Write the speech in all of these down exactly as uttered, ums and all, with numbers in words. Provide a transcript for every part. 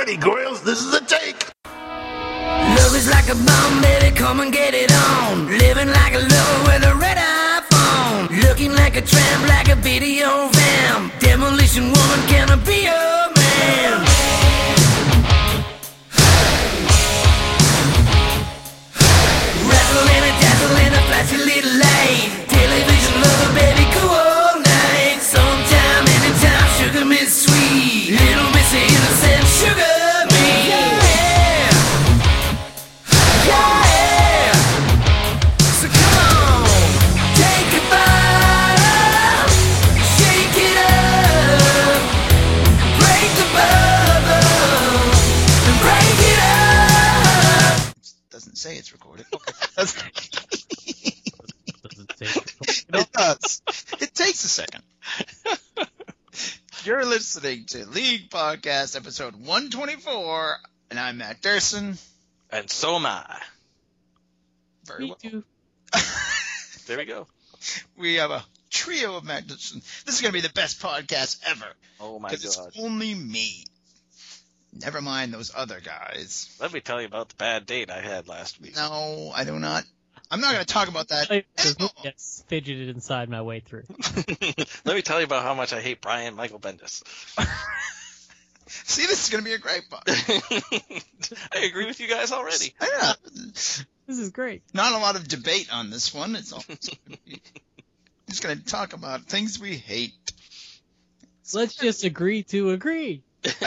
ready, girls. This is a take. Love is like a bomb, baby, come and get it on. Living like a lover with a red iPhone. Looking like a tramp, like a video vamp. Demolition woman, can I be your man? Rattling and dazzling, a flashy little light. Television lover, baby, go all night. Sometime, anytime, sugar miss sweet. Little miss innocent, sugar me. Yeah. Yeah! So come on, take a bite, shake it up, break the bubble, and break it up. It doesn't say it's recorded. Okay. That's... Doesn't say it. It does. It takes a second. You're listening to League Podcast, episode one twenty-four, and I'm Matt Durson. And so am I. Very Me well. too. There we go. We have a trio of Matt Durson. This is going to be the best podcast ever. Oh my Because god. it's only me. Never mind those other guys. Let me tell you about the bad date I had last week. No, I do not. I'm not going to talk about that. I at all. yes, fidgeted inside my way through. Let me tell you about how much I hate Brian Michael Bendis. See, this is going to be a great pod. I agree with you guys already. Yeah. This is great. Not a lot of debate on this one. It's all just going to talk about things we hate. Let's just agree to agree.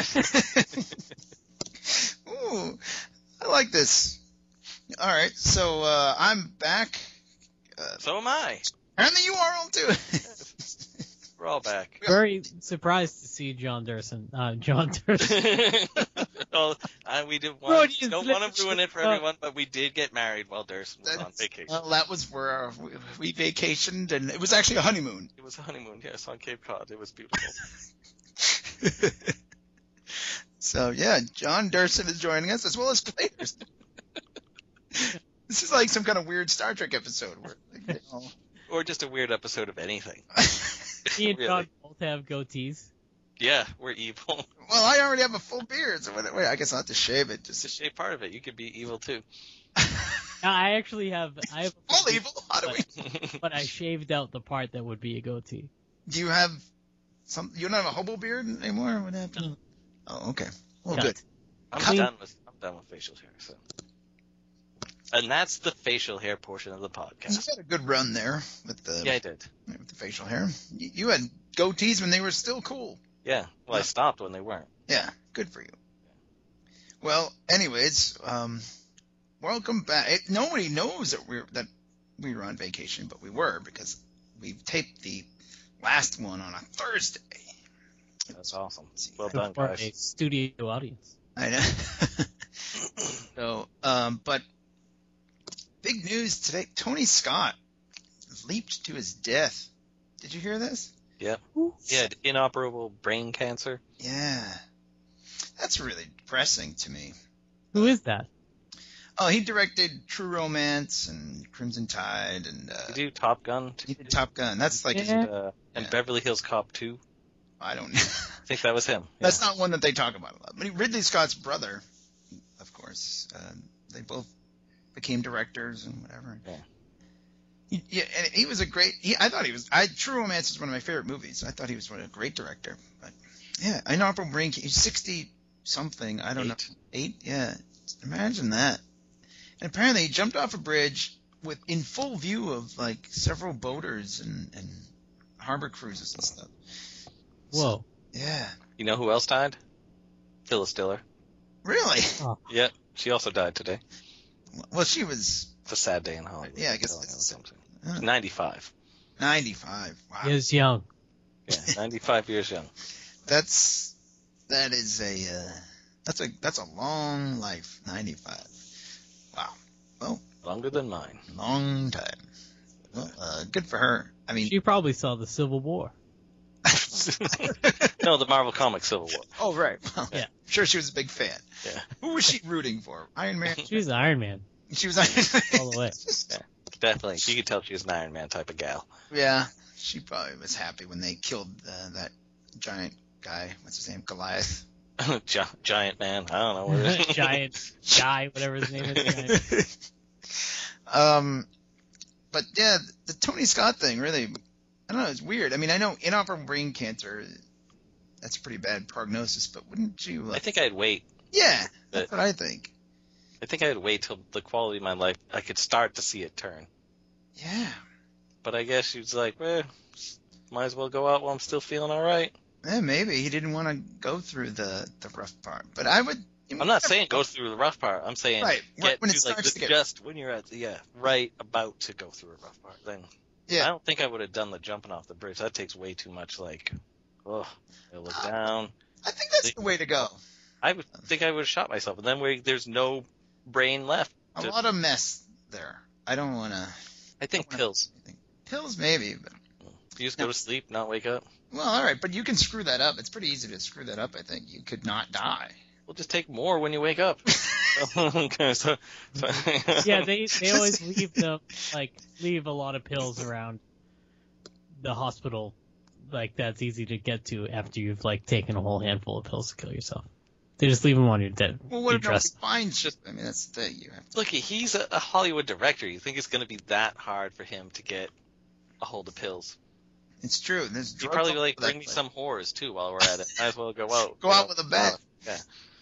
Ooh, I like this. All right, so uh, I'm back. Uh, So am I. and the U R L too. We're all back. Very surprised to see John Durson. Uh, John Durson. Well, I, we did Bro, want, you don't flipped want to ruin it for up. everyone, but we did get married while Durson was on That's- vacation. Well, that was where we, we vacationed, and it was actually a honeymoon. It was a honeymoon, yes, on Cape Cod. It was beautiful. So yeah, John Durson is joining us as well as Clay Durson. This is like some kind of weird Star Trek episode where, like, you know, Or just a weird episode of anything. He and Really. John both have goatees. Yeah, we're evil. well, I already have a full beard, so wait, wait, I guess I'll have to shave it. It's a Just shape part of it. You could be evil too. Now, I actually have. I have. A all goatee, evil. How do we? But I shaved out the part that would be a goatee. Do you have some? You don't have a hobo beard anymore? What happened? No. Oh, okay. Well, Cut. good. I'm Clean. done with I'm done with facial hair. So, and that's the facial hair portion of the You podcast. had a good run there with the Yeah, I did. with the facial hair. You, you had goatees when they were still cool. Yeah. Well, I stopped when they weren't. Yeah, good for you. Well, anyways, um, welcome back. It, nobody knows that we're that we were on vacation, but we were because we taped the last one on a Thursday. That's awesome. Well done, For a guys. studio audience. I know. so, um, but big news today: Tony Scott leaped to his death. Did you hear this? Yep. He had inoperable brain cancer. Yeah, that's really depressing to me. Who is that? Oh, he directed True Romance and Crimson Tide, and uh, Did you do Top Gun? he did Top Gun. That's like his, Yeah. Uh, and Yeah. Beverly Hills Cop two. I don't. I think that was him. That's Yeah. not one that they talk about a lot. But he- Ridley Scott's brother, of course. Uh, they both became directors and whatever. Yeah. He, yeah, and he was a great. He, I thought he was. I True Romance is one of my favorite movies. I thought he was a great director. But yeah, Inoperable Brain. He's sixty something. I don't Eight. know. Eight. Yeah. Imagine that. And apparently he jumped off a bridge with in full view of like several boaters and, and harbor cruises and stuff. Whoa. Yeah. You know who else died? Phyllis Diller. Really? Yeah, she also died today. Well, she was It's a sad day in Hollywood. Yeah, I guess Telling that's- you something. uh, ninety-five. ninety-five. Wow. He is young. Yeah, ninety-five years young. That's that is a uh, that's a that's a long life. ninety-five. Wow. Well, Longer than mine. long time. Well, uh, good for her. I mean, She probably saw the Civil War. No, the Marvel Comics Civil War. oh right. Well, Yeah. I'm sure she was a big fan. Yeah. Who was she rooting for? Iron Man. She was Iron Man She was Iron Man. all the way. Yeah, definitely. You could tell she was an Iron Man type of gal. Yeah. She probably was happy when they killed uh, that giant guy. What's his name? Goliath. Gi- giant man. I don't know what it is. Giant guy, whatever his name is. um, but yeah, the Tony Scott thing really, I don't know, it's weird. I mean, I know inoperable brain cancer, that's a pretty bad prognosis, but wouldn't you? Like, I think I'd wait. Yeah, that's But- what I think. I think I'd wait till the quality of my life, I could start to see it turn. Yeah. But I guess she was like, well, might as well go out while I'm still feeling all right. Yeah, maybe he didn't want to go through the, the rough part. But I would. I'm not saying go through the rough part. I'm saying Right, get when it to like starts the, to get- just when you're at the, yeah, right about to go through a rough part. Then I Yeah. don't think I would have done the jumping off the bridge. That takes way too much. Like, oh, I look down. I think that's the way to go. I would think I would have shot myself, and then where there's no brain left. A to- lot of mess there. I don't want to. I think pills. Pills, maybe. But, You just go to sleep, not wake up. well, all right, but you can screw that up. It's pretty easy to screw that up. I think you could not die. We'll just take more when you wake up. Okay, so, so Yeah, they they always leave them like leave a lot of pills around the hospital, like that's easy to get to after you've like taken a whole handful of pills to kill yourself. They just leave them on your dead. Well, what your if nobody dress. finds you? I mean, that's the thing. You have to. Look, he's a, a Hollywood director. You think it's going to be that hard for him to get a hold of pills? It's true. There's You drugs probably all like over that bring me place. some whores too while we're at it. Might as well go out. Go out with a bang. Yeah.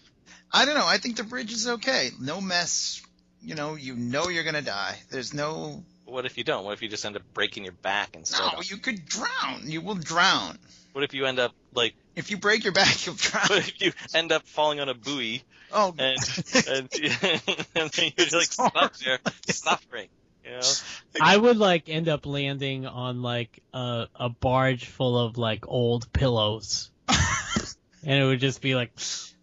I don't know. I think the bridge is okay. No mess. You know, you know you're gonna die. There's no. What if you don't? What if you just end up breaking your back instead? No, of- you could drown. You will drown. What if you end up like? If you break your back, you'll drown. What if you end up falling on a buoy Oh, and and, and then you're like stuck there suffering? You know. I would like end up landing on like a a barge full of like old pillows, and it would just be like,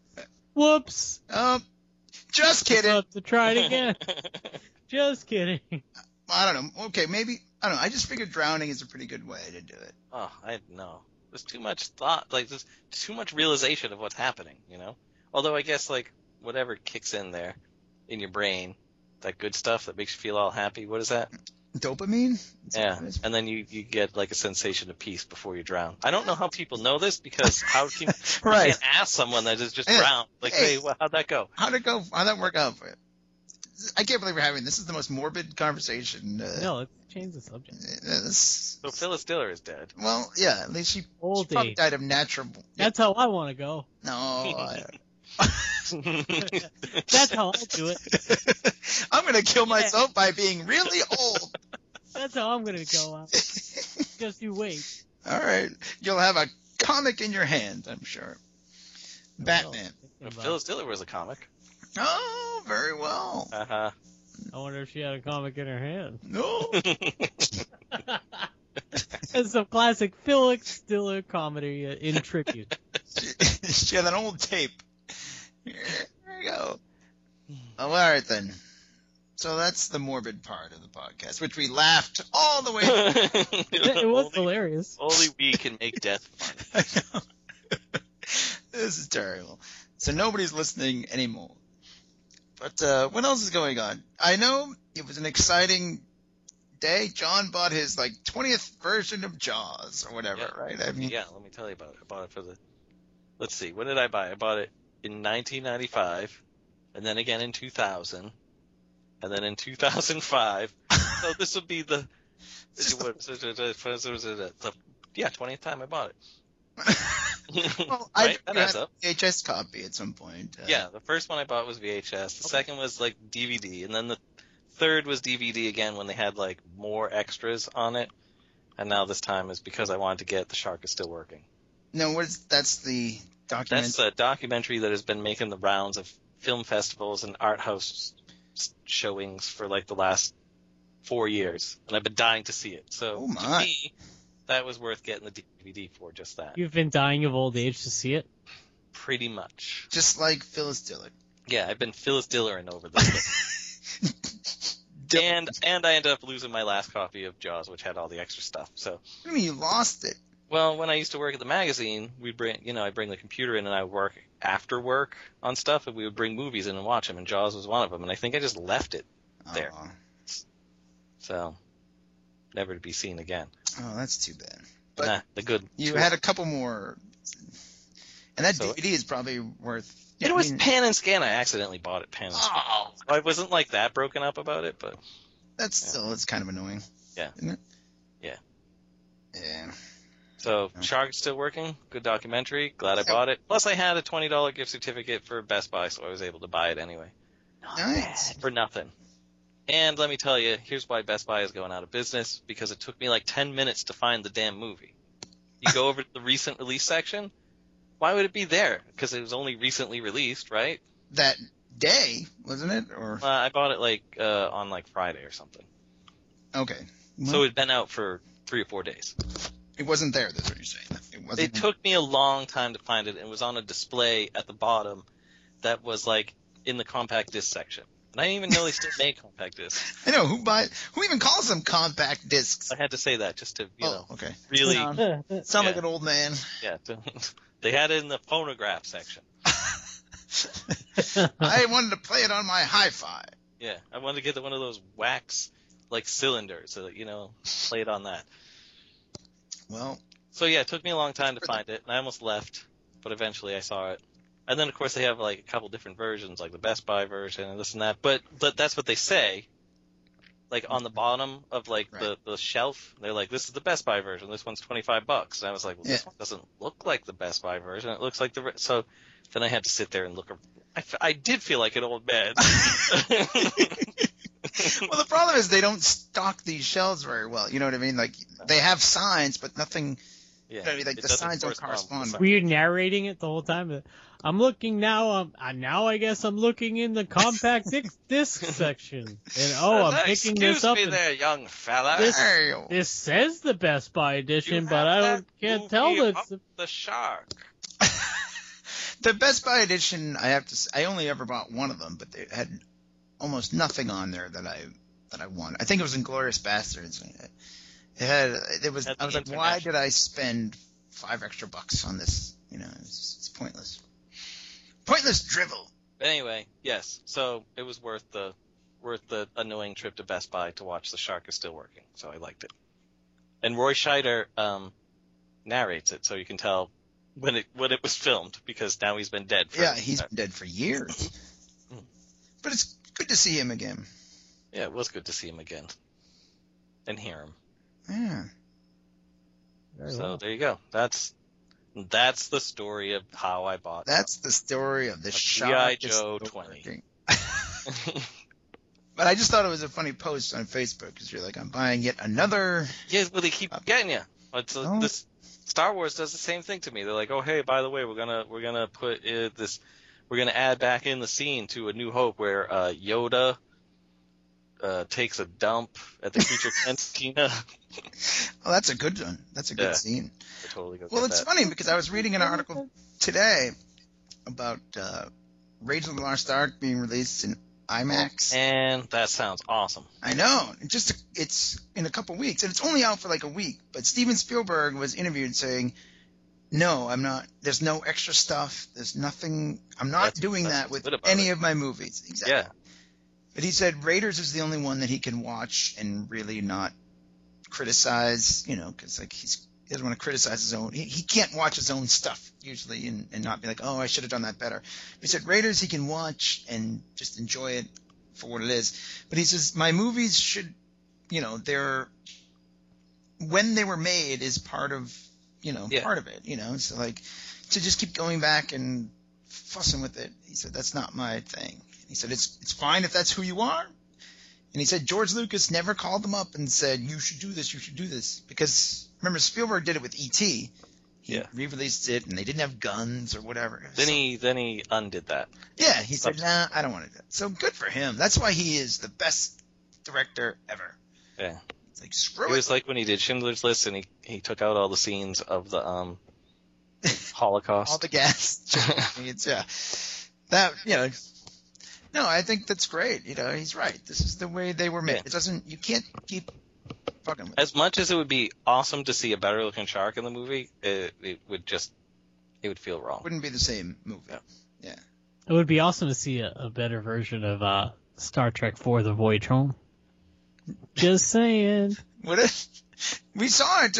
whoops. um, just kidding. Have to try it again. Just kidding. I don't know. Okay, maybe I don't know. I just figured drowning is a pretty good way to do it. Oh, I know. There's too much thought, like there's too much realization of what's happening, you know? Although I guess like whatever kicks in there in your brain, that good stuff that makes you feel all happy, what is that? Dopamine. Is that Yeah. what it is? And then you, you get like a sensation of peace before you drown. I don't know how people know this because how can you Right. can't ask someone that has just Yeah. drowned? Like, Hey. hey, well, how'd that go? How'd it go? How'd that work out for you? I can't believe we're having this. Is the most morbid conversation. Uh, No, let's change the subject. uh, this, So Phyllis Diller is dead. well, yeah. At least she, she Old probably age. died of natural. That's how I want to go. No. I, That's how I'll do it. I'm gonna kill myself by being really old. That's how I'm gonna go out. Just you wait. All right. You'll have a comic in your hand, I'm sure. Batman. About it. Phyllis Diller was a comic. Oh, very well. Uh-huh. I wonder if she had a comic in her hand. No. It's some classic Phyllis Diller comedy uh, in tribute. she, she had an old tape. Here, there you go. Oh, all right then. So that's the morbid part of the podcast, which we laughed all the way through. It was only, hilarious. only we can make death funny. I know. This is terrible. So nobody's listening anymore. But uh, what else is going on? I know it was an exciting day. John bought his like twentieth version of Jaws or whatever, Yeah. right? I mean, Yeah, let me tell you about it. I bought it for the. Let's see, when did I buy it? I bought it in nineteen ninety-five, and then again in two thousand, and then in two thousand five. So this will be the. This is what- the yeah, twentieth time I bought it. well, I Right? That had adds a up. V H S copy at some point. Uh, Yeah, the first one I bought was V H S. The second was like D V D, and then the third was D V D again when they had like more extras on it. And now this time is because I wanted to get The Shark Is Still Working. No, what is that's the document? That's a documentary that has been making the rounds of film festivals and art house s- showings for like the last four years, and I've been dying to see it. So Oh, to my. me, that was worth getting the D V D for just that. You've been dying of old age to see it. Pretty much. Just like Phyllis Diller. Yeah, I've been Phyllis Dillering over this. and and I ended up losing my last copy of Jaws, which had all the extra stuff. So, What do you mean you lost it? well, when I used to work at the magazine, we'd bring, you know, I'd bring the computer in and I would work after work on stuff, and we would bring movies in and watch them, and Jaws was one of them. And I think I just left it there. Oh, So, never to be seen again. oh, that's too bad. But Nah, the good. you had a couple more. And that So- D V D is probably worth. It I was mean, pan and scan. I accidentally bought it pan and scan. oh, I wasn't like that broken up about it, but that's still it's kind of annoying. Yeah. Isn't it? Yeah. Yeah. so Yeah. Shark is still working. Good documentary. Glad I So- bought it. Plus, I had a twenty dollar gift certificate for Best Buy, so I was able to buy it anyway Nice. for nothing. And let me tell you, here's why Best Buy is going out of business, because it took me like ten minutes to find the damn movie. You go over to the recent release section, why would it be there? Because it was only recently released, right? That day, wasn't it? Or Uh, I bought it like uh, on like Friday or something. okay. So it'd been out for three or four days. It wasn't there. That's what you're saying. It wasn't. It took me a long time to find it, and it was on a display at the bottom that was like in the compact disc section. And I didn't even know they still made compact discs. I know who buy who even calls them compact discs. I had to say that just to, you Oh, know, okay. really, Sound Yeah. like an old man. yeah. to- they had it in the phonograph section. I wanted to play it on my hi-fi. Yeah, I wanted to get the, one of those wax like cylinders, so that, you know, play it on that. Well, So yeah, it took me a long time to find it, and I almost left, but eventually I saw it. And then of course they have like a couple different versions, like the Best Buy version and this and that. But but that's what they say. Like on the bottom of like the, Right. the shelf, they're like, "This is the Best Buy version. This one's twenty-five bucks." And I was like, "Well, this Yeah. one doesn't look like the Best Buy version. It looks like the re-. So then I had to sit there and look. I, f- I did feel like an old man. well, the problem is they don't stock these shelves very well. You know what I mean? Like they have signs, but nothing. Yeah, I mean, like, it the doesn't signs don't correspond with the correspond. Were you narrating it the whole time? I'm looking now. Um, uh, now I guess I'm looking in the compact disc, disc section, and oh, I'm Uh, picking Excuse this up. me and there, young fella. This- Hey, This says the Best Buy You edition, have but I that don't, can't movie tell that. up the shark. the Best Buy edition, I have to. s- I only ever bought one of them, but they had almost nothing on there that I that I wanted. I think it was Inglourious Bastards. It had. It was. Had I was the like, why international- did I spend five extra bucks on this? You know, it's, it's pointless. Pointless drivel. But anyway, yes. So it was worth the worth the annoying trip to Best Buy to watch The Shark Is Still Working. So I liked it. And Roy Scheider um, narrates it, so you can tell when it when it was filmed, because now he's been dead. For, Yeah, he's been dead for years. Mm. But it's good to see him again. yeah, it was good to see him again and hear him. Yeah. Very So well. there you go. That's that's the story of how I bought. That's the story of the A Shark G I Is Joe Still twenty. Working. But I just thought it was a funny post on Facebook because you're like, I'm buying yet another. Yeah, well, they keep getting you. It's, uh, Oh. this Star Wars does the same thing to me. They're like, oh, hey, by the way, we're gonna we're gonna put uh, this, we're gonna add back in the scene to A New Hope where uh, Yoda uh, takes a dump at the creature cantina. Oh, that's a good one. That's a good Yeah. scene. I totally go Well, get it's that. funny because I was reading an article today about uh, Rage of the Lost Ark being released in IMAX. And that sounds awesome. I know. It just it's in a couple weeks, and it's only out for like a week. But Steven Spielberg was interviewed saying, "No, I'm not. There's no extra stuff. There's nothing. I'm not That's- doing that's that what's with good about any it. of my movies." Exactly. Yeah. But he said Raiders is the only one that he can watch and really not criticize. You know, because like he's he doesn't want to criticize his own. He, he can't watch his own stuff usually and, and not be like, "Oh, I should have done that better." He said Raiders he can watch and just enjoy it for what it is. But he says my movies should, you know, they're when they were made is part of, you know, Yeah. part of it. You know, so like to just keep going back and fussing with it. He said that's not my thing. He said it's it's fine if that's who you are. And he said George Lucas never called them up and said you should do this, you should do this, because remember Spielberg did it with E T. He Yeah. re-released it, and they didn't have guns or whatever. Then So- he then he undid that. yeah, he said, nah, I don't want to do it. So good for him. That's why he is the best director ever. Yeah. It's like, screw It it. was like when he did Schindler's List and he, he took out all the scenes of the um Holocaust. All the gas. It's, yeah. That, you know, no, I think that's great. You know, he's right. This is the way they were made. Yeah. It doesn't, you can't keep fucking with it. As much as it would be awesome to see a better looking shark in the movie, it, it would just it would feel wrong. Wouldn't be the same movie. Yeah. It would be awesome to see a, a better version of uh, Star Trek four: The Voyage Home. Just saying. Would it? We saw it just a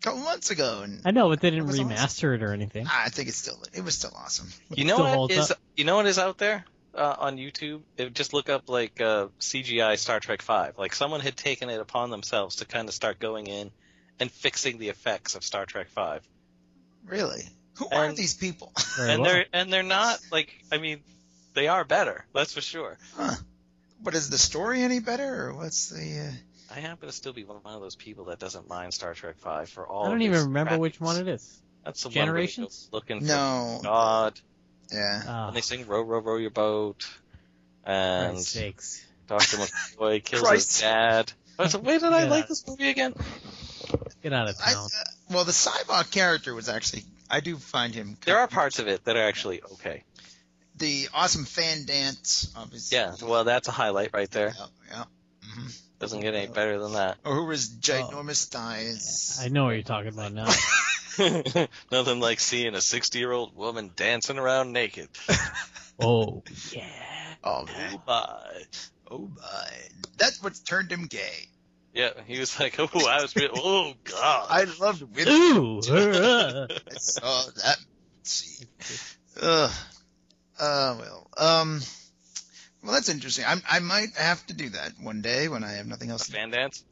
couple months ago, and I know, but they didn't It was remaster it or anything. I think it's still it was still awesome. You know Still what holds is up. you know what is out there uh, on YouTube? If, just look up like uh, C G I Star Trek five. Like someone had taken it upon themselves to kind of start going in and fixing the effects of Star Trek five. Really, who are And- these people? Very And well. they're and they're not like I mean they are better, that's for sure. Huh. But is the story any better, or what's the? Uh... I happen to still be one of those people that doesn't mind Star Trek five for all. I don't of even its remember which crappiness. one it is. That's the Generations? one where they go looking No. for God, Yeah. Oh, and they sing "Row, row, row your boat," and Christ's sakes. Doctor McCoy kills Christ. his dad. Oh, so wait, did I Yeah. like this movie again? Get out of I, town. uh, well, the Cybok character was actually. I do find him. There are parts of it that are actually okay. The awesome fan dance, obviously. Yeah, well, that's a highlight right there. Yeah. yeah. hmm Doesn't get any better than that. Or who was ginormous thighs? I know what you're talking about now. Nothing like seeing a sixty-year-old woman dancing around naked. Oh, yeah. Oh Oh man. my. Oh my. That's what turned him gay. Yeah, he was like, oh, I was real. Oh God. I loved women. Ooh. uh, I saw that scene. Ugh. Uh, well, um, well, that's interesting. I, I might have to do that one day when I have nothing A else to do. fan dance?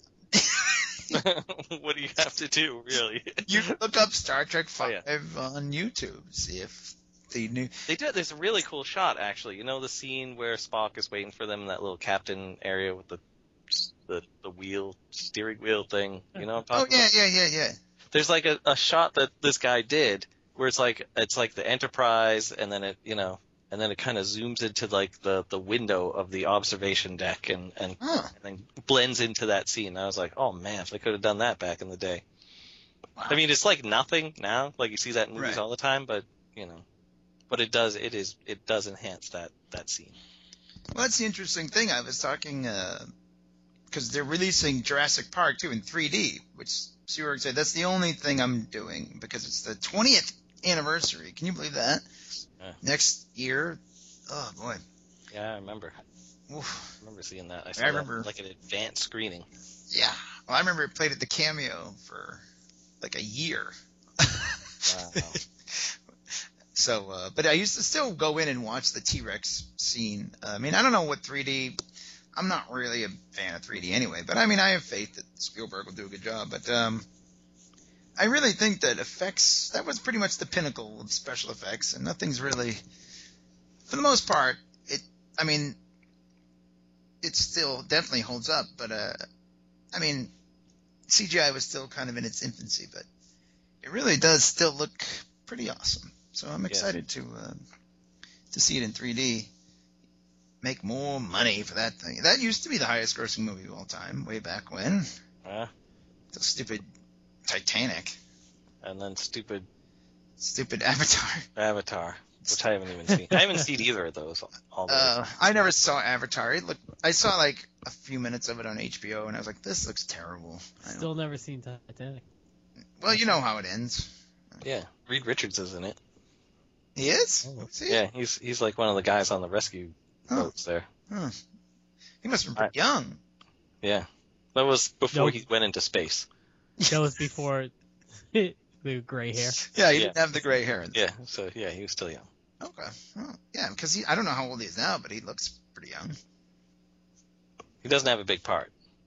What do you have to do, really? You look up Star Trek Oh, five yeah. on YouTube, see if the new. They did. There's a really cool shot, actually. You know the scene where Spock is waiting for them in that little captain area with the the, the wheel, steering wheel thing. You know what I'm Oh talking yeah, about? yeah, yeah, yeah. There's like a, a shot that this guy did where it's like it's like the Enterprise, and then it you know, and then it kind of zooms into like the, the window of the observation deck, and and, Huh. and then blends into that scene. I was like, oh man, if they could have done that back in the day. Wow. I mean, it's like nothing now. Like you see that in movies Right. all the time, but you know, but it does. It is. It does enhance that that scene. Well, that's the interesting thing. I was talking because they're releasing Jurassic Park too in three D, which Sewerg said that's the only thing I'm doing because it's the twentieth anniversary. Can you believe that? Yeah. Next year. Oh boy. Yeah, I remember. Oof. I remember seeing that. I I saw that, remember- like an advanced screening. Yeah. Well, I remember it played at the Cameo for like a year. Wow. So, uh, but I used to still go in and watch the T-Rex scene. Uh, I mean, I don't know what three D. I'm not really a fan of three D anyway, but I mean, I have faith that Spielberg will do a good job. But um, I really think that effects, that was pretty much the pinnacle of special effects, and nothing's really, for the most part, it. I mean, it still definitely holds up, but uh, I mean, C G I was still kind of in its infancy, but it really does still look pretty awesome. So I'm excited to uh, to see it in three D. Make more money for that thing. That used to be the highest grossing movie of all time, way back when. Yeah. The stupid Titanic. And then stupid Stupid Avatar. Avatar, which I haven't even seen. I haven't seen either of those. All those. Uh, I never saw Avatar. It looked, I saw like a few minutes of it on H B O, and I was like, this looks terrible. I don't- Still never seen Titanic. Well, you know how it ends. Yeah, Reed Richards is in it. He is? Oh. Is he? Yeah, he's he's like one of the guys on the rescue Huh. boats there. Huh. He must have been pretty young. Yeah, that was before Nope. he went into space. That was before the gray hair. Yeah, he Yeah. didn't have the gray hair. Yeah, so yeah, he was still young. Okay. Oh, yeah, because he, I don't know how old he is now, but he looks pretty young. He doesn't have a big part.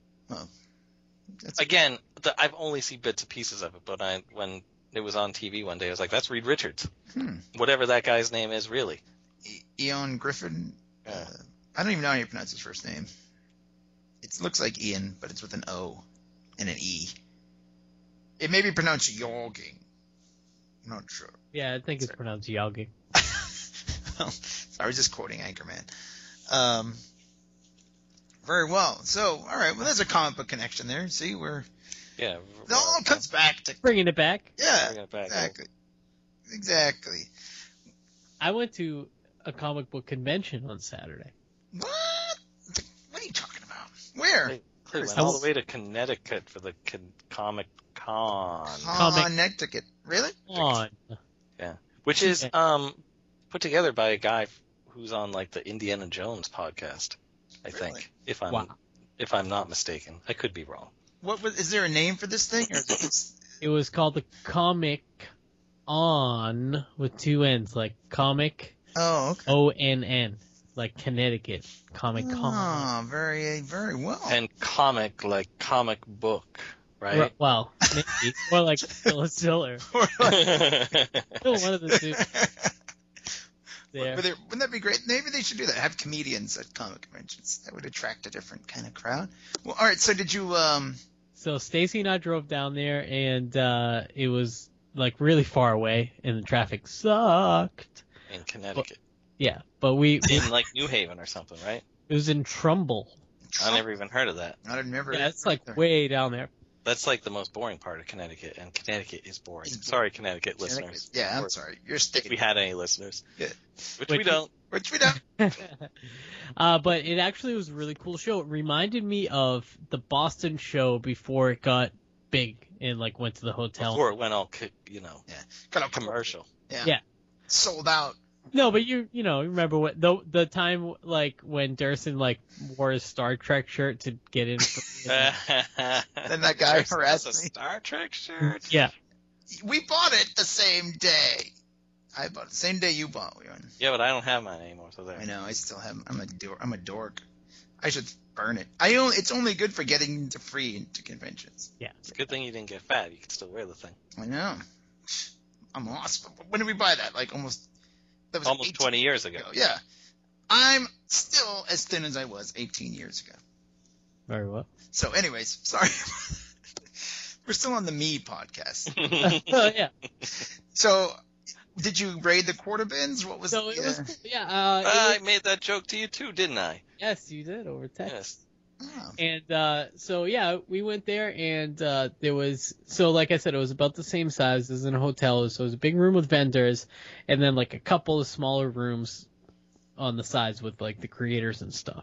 That's, Again, the, I've only seen bits and pieces of it, but I when it was on T V one day, I was like, "That's Reed Richards." hmm. Whatever that guy's name is, really. E- Eon Griffin. Yeah. Uh, I don't even know how you pronounce his first name. It looks like Ian, but it's with an O and an E. It may be pronounced Yorging. I'm not sure. Yeah, I think it's pronounced Yalgi. Well, I was just quoting Anchorman. Um, very well. So, all right. Well, there's a comic book connection there. See, we're Yeah. it all comes back to Bringing it back. yeah, Bring it back. exactly, exactly. I went to a comic book convention on Saturday. What? What are you talking about? Where? Hey, They went I all was- the way to Connecticut for the con- Comic Con, Comic- Connecticut. Really? On. which is Okay. um put together by a guy who's on like the Indiana Jones podcast, I Really? think, if I'm Wow. if I'm not mistaken. I could be wrong. What was? Is there a name for this thing? Or is it just, it was called the Comic On with two N's, like Comic Oh, okay. O N N, like Connecticut Comic Con. Oh, very, very well. And comic, like comic book, right? Well, maybe more like Phyllis Diller. Still one of the two. There. But there- wouldn't that be great? Maybe they should do that. Have comedians at comic conventions. That would attract a different kind of crowd. Well, all right. So did you? Um, So Stacy and I drove down there, and uh, it was like really far away, and the traffic sucked. In Connecticut. Yeah, but we it In like New Haven or something, right? was in Trumbull. I never even heard of that. I've never. Yeah, it's like way down there. That's like the most boring part of Connecticut, and Connecticut is boring. It's boring. Sorry, Connecticut listeners. Yeah, I'm Or sorry. You're If sticking. we had any listeners. Yeah. Which, Which we don't. Which we don't. uh, but it actually was a really cool show. It reminded me of the Boston show before it got big and like went to the hotel. Before it went all, co- you know, Yeah. Got a commercial. Yeah. Yeah. Sold out. No, but you you know remember what the the time like when Durson like wore his Star Trek shirt to get in. then Then that guy harassed a me. Star Trek shirt. Yeah. We bought it the same day. I bought it the same day you bought one. Yeah, but I don't have mine anymore, so there. I know. I still have. I'm a dork. I'm a dork. I should burn it. I only. It's only good for getting into free into conventions. Yeah. It's a good thing you didn't get fat. You could still wear the thing. I know. I'm lost. When did we buy that? Like almost. That was Almost eighteen twenty years ago. Yeah. I'm still as thin as I was eighteen years ago. Very well. So, anyways, sorry. We're still on the Me podcast. Oh yeah. So, did you raid the quarter bins? What was? So it yeah. was cool. Yeah. Uh, it I was- made that joke to you too, didn't I? yes, you did over text. Yes. Oh. And uh, so yeah, we went there, and uh, there was so like I said, it was about the same size as in a hotel. So it was a big room with vendors, and then like a couple of smaller rooms on the sides with like the creators and stuff.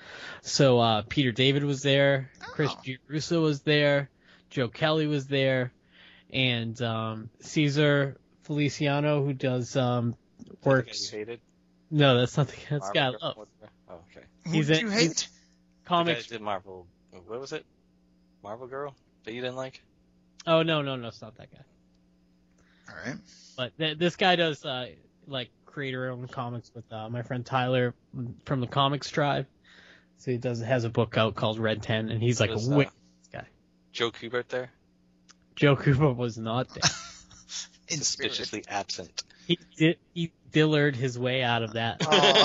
So uh, Peter David was there, Chris Oh. Gianrusso was there, Joe Kelly was there, and um, Caesar Feliciano, who does um, The guy works. you hated? No, that's not the that's the guy I Marvel love. Girl? Oh, okay. Who He's did in- you he's- hate? The guy Comics. that did Marvel. What was it? Marvel Girl that you didn't like? Oh no, no, no, it's not that guy. All right. But th- this guy does uh, like creator-owned comics with uh, my friend Tyler from the Comics Tribe. So he does has a book out called Red Ten, and he's like Was, a uh, wicked guy. Joe Kubert there? Joe Cooper was not there. In spirit. Suspiciously absent. He did he dillered his way out of that.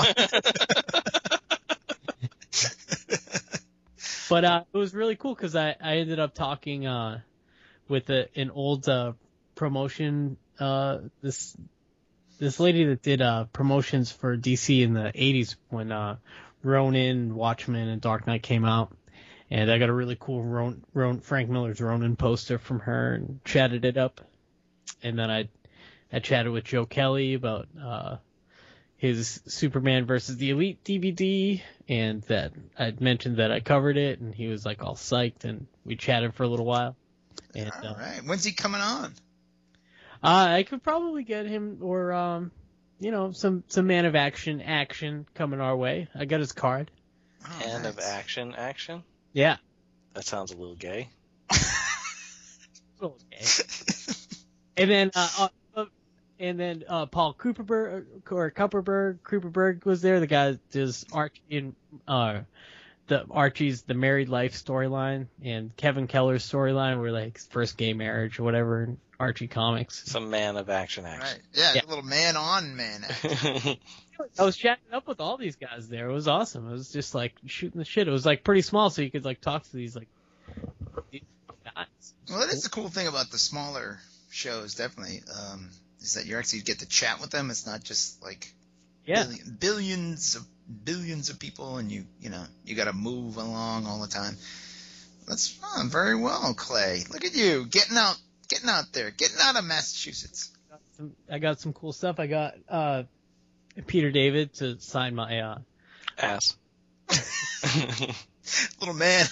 Oh. But uh, it was really cool because I, I ended up talking uh, with a, an old uh, promotion uh, this this lady that did uh, promotions for D C in the eighties when uh, Ronin, Watchmen, and Dark Knight came out. And I got a really cool Ron, Ron, Frank Miller's Ronin poster from her and chatted it up. And then I I chatted with Joe Kelly about uh, his Superman versus the Elite D V D, and that I'd mentioned that I covered it, and he was like all psyched, and we chatted for a little while. And All uh, right. When's he coming on? uh, I could probably get him, or um, you know, some some Man of Action action coming our way. I got his card. Oh, And of nice. action, action? Yeah. That sounds a little gay. Okay. And then uh, uh and then uh Paul Cooperberg or Kupperberg Cooperberg was there, the guy that does Archie and uh the Archie's The Married Life storyline and Kevin Keller's storyline where like his first gay marriage or whatever in Archie comics. Some man of action, action. Right. Yeah, Yeah. a little man on man. act. I was chatting up with all these guys there. It was awesome. It was just like shooting the shit. It was like pretty small, so you could like talk to these like these guys. Well, that is the cool thing about the smaller shows, definitely, um, is that you actually get to chat with them. It's not just like Yeah. billion, billions of billions of people, and you you know you got to move along all the time. That's fun. Very well, Clay. Look at you getting out, getting out there, getting out of Massachusetts. Some, I got some cool stuff. I got uh, Peter David to sign my. Uh, Ass. Little man.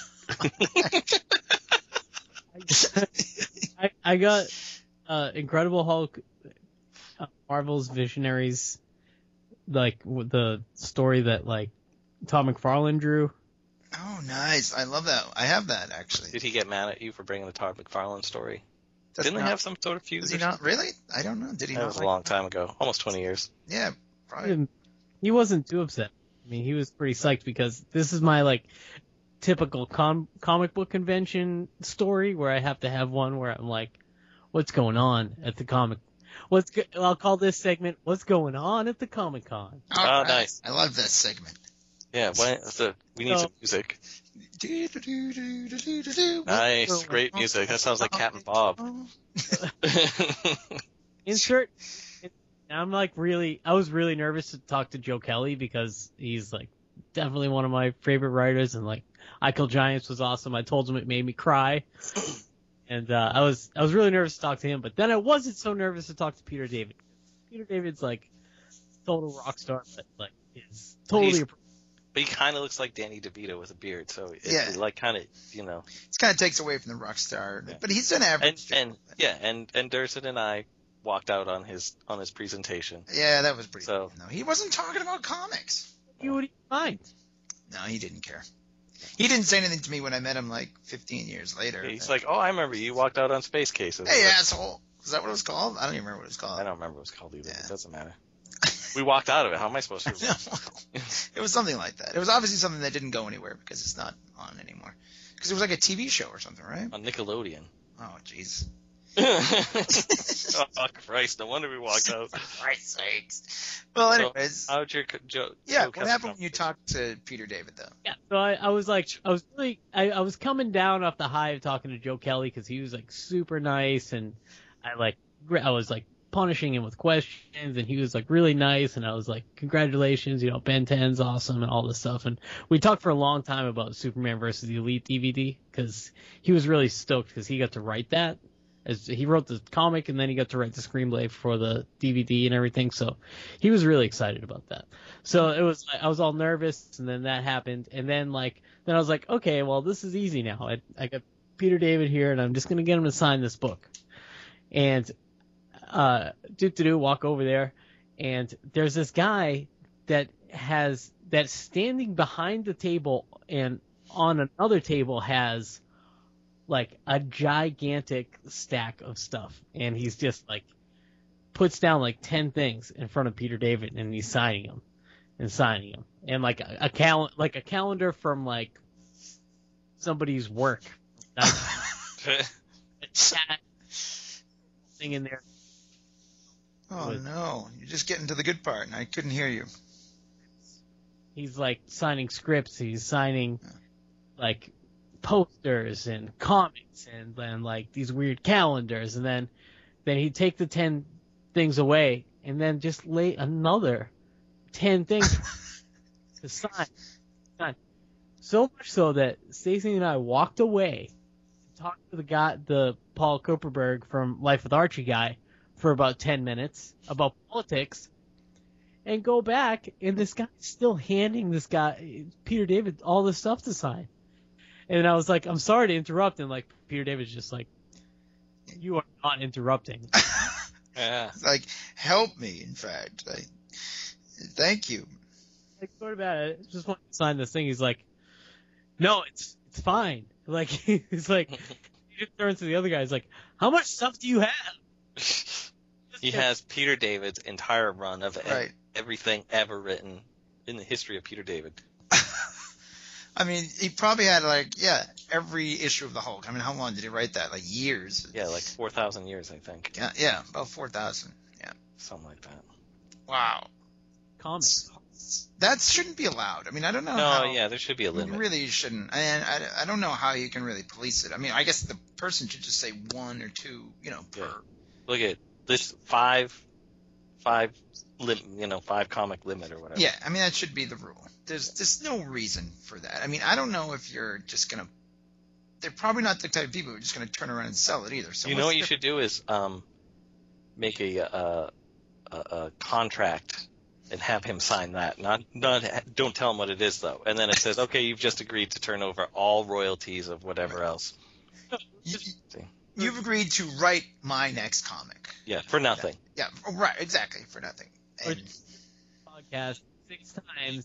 I, I got uh, Incredible Hulk, uh, Marvel's Visionaries, like w- the story that like Tom McFarlane drew. Oh, nice. I love that. I have that actually. Did he get mad at you for bringing the Todd McFarlane story? Does Didn't not, they have some sort of feud? Does or he not something? really? I don't know. Did he That not? was a like- long time ago, almost twenty years. Yeah, He probably. didn't- He wasn't too upset. I mean, he was pretty psyched because this is my like typical com- comic book convention story where I have to have one where I'm like, what's going on at the comic? What's go- I'll call this segment "What's Going On at the Comic Con." All Oh, right. nice. I love that segment. Yeah, why, so we need So- some music. Do-do-do-do-do-do-do. Nice, great music. That sounds like Captain Bob. Insert. And I'm like really, I was really nervous to talk to Joe Kelly because he's like definitely one of my favorite writers, and like I Kill Giants was awesome. I told him it made me cry, and uh, I was I was really nervous to talk to him. But then I wasn't so nervous to talk to Peter David. Peter David's like total rock star, but like is totally. He's- But he kind of looks like Danny DeVito with a beard, so it, Yeah. it like kind of, you know. It kind of takes away from the rock star, Yeah. but he's an average. And and yeah, and and Durson and I walked out on his on his presentation. yeah, that was pretty. So- cool. No, he wasn't talking about comics. You would mind. No, he didn't care. He didn't say anything to me when I met him like fifteen years later. He's like, "Oh, I remember you walked out on Space Cases." "Hey, Like, asshole!" Is that what it was called? I don't even remember what it was called. I don't remember what it was called either. Yeah. It doesn't matter. We walked out of it. How am I supposed to? No. It was something like that. It was obviously something that didn't go anywhere because it's not on anymore. Because it was like a T V show or something, right? On Nickelodeon. Oh, jeez. Oh Christ! No wonder we walked out. For Christ's sakes. Well, So, anyways. How'd your co- Joe? yeah, Joe what Kessler happened when you conversation? talked to Peter David, though? Yeah, so I, I was like, I was really, I, I was coming down off the high of talking to Joe Kelly because he was like super nice, and I like, I was like punishing him with questions, and he was like really nice, and I was like, congratulations, you know, Ben ten's awesome and all this stuff, and we talked for a long time about Superman versus the Elite D V D because he was really stoked because he got to write that. As he wrote the comic and then he got to write the screenplay for the D V D and everything, so he was really excited about that. So it was, I was all nervous, and then that happened, and then like, then I was like, okay, well this is easy now. I I got Peter David here, and I'm just gonna get him to sign this book. And uh, do do do, walk over there, and there's this guy that has that's standing behind the table, and on another table has like a gigantic stack of stuff, and he's just like puts down like ten things in front of Peter David, and he's signing them and signing them, and like a, a cal like a calendar from like somebody's work, thing in there. Oh, With- no. You're just getting to the good part, and I couldn't hear you. He's like signing scripts, he's signing like posters and comics and then like these weird calendars, and then then he'd take the ten things away and then just lay another ten things to sign. sign. So much so that Stacey and I walked away to talk to the guy, the Paul Kupperberg from Life with Archie guy, for about ten minutes about politics, and go back, and this guy's still handing this guy, Peter David, all this stuff to sign. And I was like, I'm sorry to interrupt, and like Peter David's just like, you are not interrupting. Yeah. It's like, help me, in fact. I, thank you. Like, what about it? I just want to sign this thing. He's like, no, it's it's fine. Like, he's like, he just turns to the other guy. He's like, how much stuff do you have? He has Peter David's entire run of ev- Right. everything ever written in the history of Peter David. I mean, he probably had, like, yeah, every issue of the Hulk. I mean, how long did he write that? Like, years? Yeah, like four thousand years, I think. Yeah, yeah, about four thousand. Yeah. Something like that. Wow. Comics. That shouldn't be allowed. I mean, I don't know No, how. yeah, there should be a You limit. really shouldn't. And I, I don't know how you can really police it. I mean, I guess the person should just say one or two, you know, per. Yeah. Look at this five, five, lim- you know, five comic limit or whatever. Yeah, I mean, that should be the rule. There's there's no reason for that. I mean, I don't know if you're just going to – they're probably not the type of people who are just going to turn around and sell it either. So You know what's what you the- should do is um, make a, uh, a a contract and have him sign that. Not not don't tell him what it is though. And then it says, okay, you've just agreed to turn over all royalties of whatever else. You, See. you've agreed to write my next comic. Yeah, for nothing. Yeah, right, exactly, for nothing. Or And, podcast six times.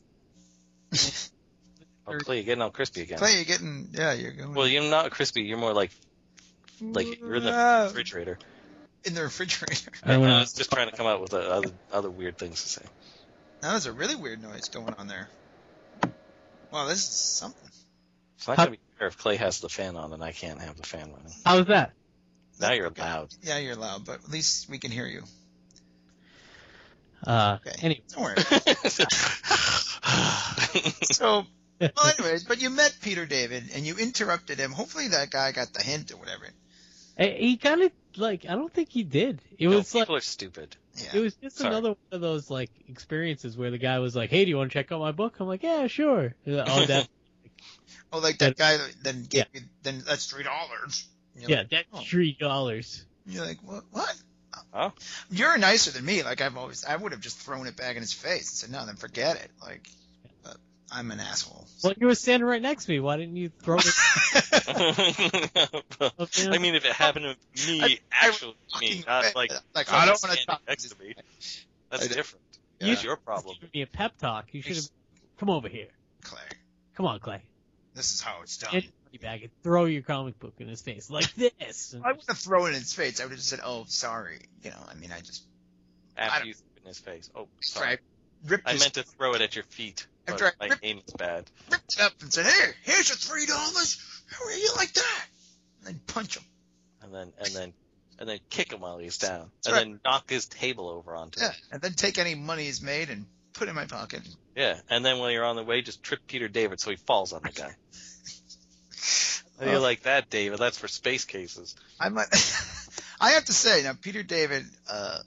Oh, Clay, you're getting all crispy again. Clay, you're getting – yeah, you're going – Well, you're not crispy. You're more like Like you're in the Ah. refrigerator. In the refrigerator. I don't I know. was just trying to come up with uh, other other weird things to say. Now there's a really weird noise going on there. Wow, this is something. It's not How- gonna be fair if Clay has the fan on and I can't have the fan running. How was that? Now you're loud. Yeah, you're loud, but at least we can hear you. Uh, Okay. anyway, Don't worry. So, well, anyways, but you met Peter David and you interrupted him. Hopefully that guy got the hint or whatever. Eh, he kind of like I don't think he did. It No, was like people are stupid. Yeah. it was just Sorry. another one of those like experiences where the guy was like, "Hey, do you want to check out my book?" I'm like, "Yeah, sure." Oh, that Oh, like that guy that then gave you, then that's three dollars. yeah, that's oh. three dollars. You're like, what? What? Huh? You're nicer than me. Like I've always, I would have just thrown it back in his face and said, no, then forget it. Like, but I'm an asshole. Well, you were standing right next to me. Why didn't you throw it? up there? I mean, if it happened to me, I- I actually me, fucking- not like like, someone I don't wanna standing talk next to me. That's I d- different. Yeah. That's your problem. Give me a pep talk. You should have come over here. Clay, Come on, Clay. this is how it's done. Get your money bag and throw your comic book in his face like this. And I wouldn't have thrown it in his face. I would have just said, oh, sorry. You know, I mean, I just, I After don't- you threw it in his face. Oh, after sorry. I ripped I his, meant to throw it at your feet, but After I my ripped- aim is bad. ripped it up and said, here, here's your three dollars. How are you like that? And then punch him. And then and then and then kick him while he's down, That's and right. then knock his table over onto Yeah, him. and then take any money he's made and put it in my pocket. Yeah, and then when you're on the way, just trip Peter David so he falls on the guy. How do you Oh. like that, David? That's for space cases. I might. I have to say now, Peter David. Uh,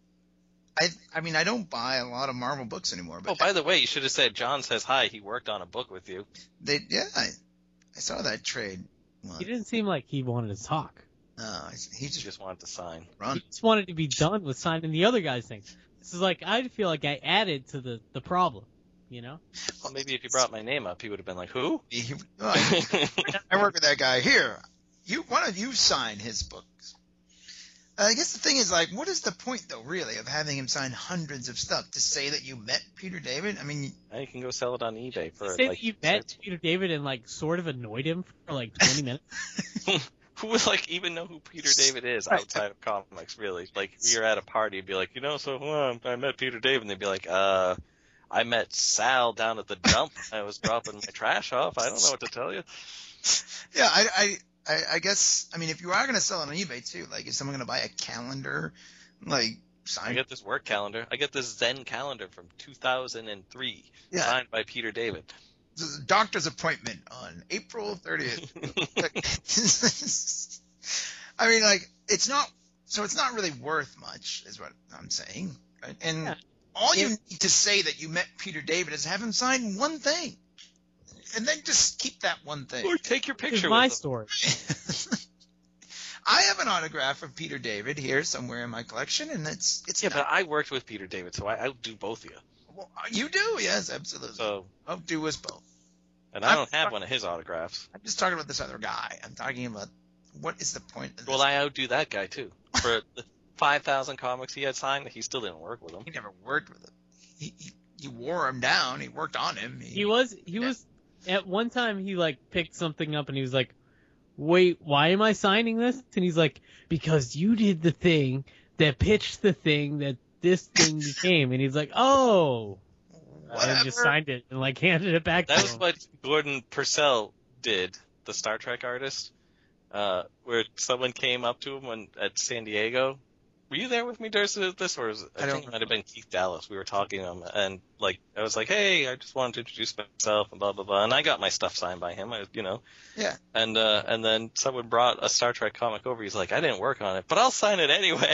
I I mean, I don't buy a lot of Marvel books anymore, but Oh, by the way, you should have said John says hi. He worked on a book with you. they yeah, I, I saw that trade. Well, he didn't seem like he wanted to talk. no, I- he He just just wanted to sign. He run. just wanted to be done with signing the other guy's things. This is like I feel like I added to the the problem. You know? Well, maybe if you brought my name up, he would have been like, "Who?" He, oh, I, I work with that guy here. You why don't you sign his books? I guess the thing is, like, what is the point, though, really, of having him sign hundreds of stuff to say that you met Peter David? I mean, Now you can go sell it on eBay for Say like. that you met Peter David and like sort of annoyed him for like twenty minutes. Who would like even know who Peter David is outside of comics? Really, like you're at a party, and be like, you know, so uh, I met Peter David, and they'd be like, uh. I met Sal down at the dump. I was dropping my trash off. I don't know what to tell you. yeah, I, I, I, I guess, I mean, if you are going to sell it on eBay, too, like, is someone going to buy a calendar, like, I sign? get this work calendar. I get this Zen calendar from two thousand three, Yeah. signed by Peter David. This is a doctor's appointment on April thirtieth. I mean, like, it's not, so it's not really worth much, is what I'm saying, right? And Yeah. all you If- need to say that you met Peter David is have him sign one thing. And then just keep that one thing. Or take your It's picture my with him. story. I have an autograph of Peter David here somewhere in my collection, and it's it's Yeah, not, but I worked with Peter David, so I outdo both of you. well, you do, yes, absolutely. So, Outdo us both. and I don't have one of his autographs. I'm just talking about this other guy. I'm talking about what is the point of this? Well, I outdo that guy too. For the five thousand comics he had signed, he still didn't work with them. He never worked with him. He, he you wore him down. He worked on him. He was he was at one time he like picked something up and he was like, "Wait, why am I signing this?" And he's like, "Because you did the thing that pitched the thing that this thing became." And he's like, "Oh." And whatever. just signed it and like handed it back That to was him. what Gordon Purcell did, the Star Trek artist, uh, where someone came up to him when, at San Diego. Were you there with me during this, or was, I, I don't think it might have been Keith Dallas. We were talking to him, and like I was like, "Hey, I just wanted to introduce myself," and blah blah blah. And I got my stuff signed by him. I, you know. Yeah. And uh, and then someone brought a Star Trek comic over. He's like, "I didn't work on it, but I'll sign it anyway."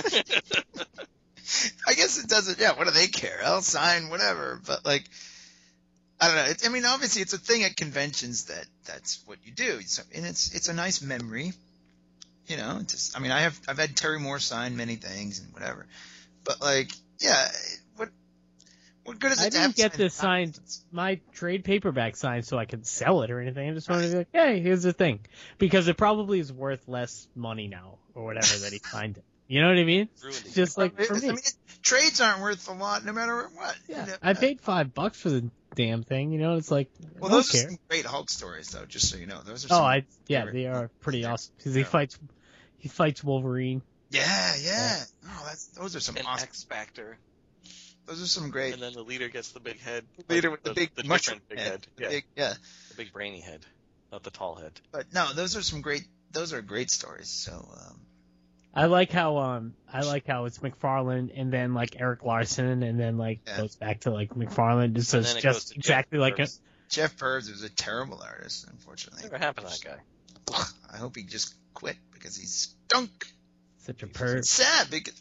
I guess it doesn't. Yeah, what do they care? I'll sign whatever. But like, I don't know. It, I mean, obviously, it's a thing at conventions that that's what you do. So, and it's it's a nice memory. You know, it's just, I mean, I have I've had Terry Moore sign many things and whatever. But like, yeah, what what good is it I to have didn't get signed this signed, documents? my trade paperback signed so I could sell it or anything. I just wanted to be like, hey, here's the thing. Because it probably is worth less money now or whatever that he signed it. You know what I mean? Ruined it. Just like for I me. mean, trades aren't worth a lot no matter what. Yeah, You know? I paid five bucks for the damn thing. You know, it's like Well, I don't those care. are some great Hulk stories, though. Just so you know, those are. Oh, Some I yeah, favorite- they are pretty awesome because he Yeah. fights he fights Wolverine. Yeah, yeah. Oh, that's those are some An awesome. X Factor, Those are some great. and then the leader gets the big head. Leader Like, with the, big the mushroom different big head. head. The Yeah, big, yeah. the big brainy head, not the tall head. But no, those are some great. Those are great stories. So. Um, I like how um I like how it's McFarlane and then like Eric Larson and then like Yeah. goes back to like McFarlane. So And it's then it goes just to exactly Jeff like a Purvis. Jeff Purves was a terrible artist, unfortunately. Whatever happened to that guy? I hope he just quit because he stunk. such a It's perv. sad because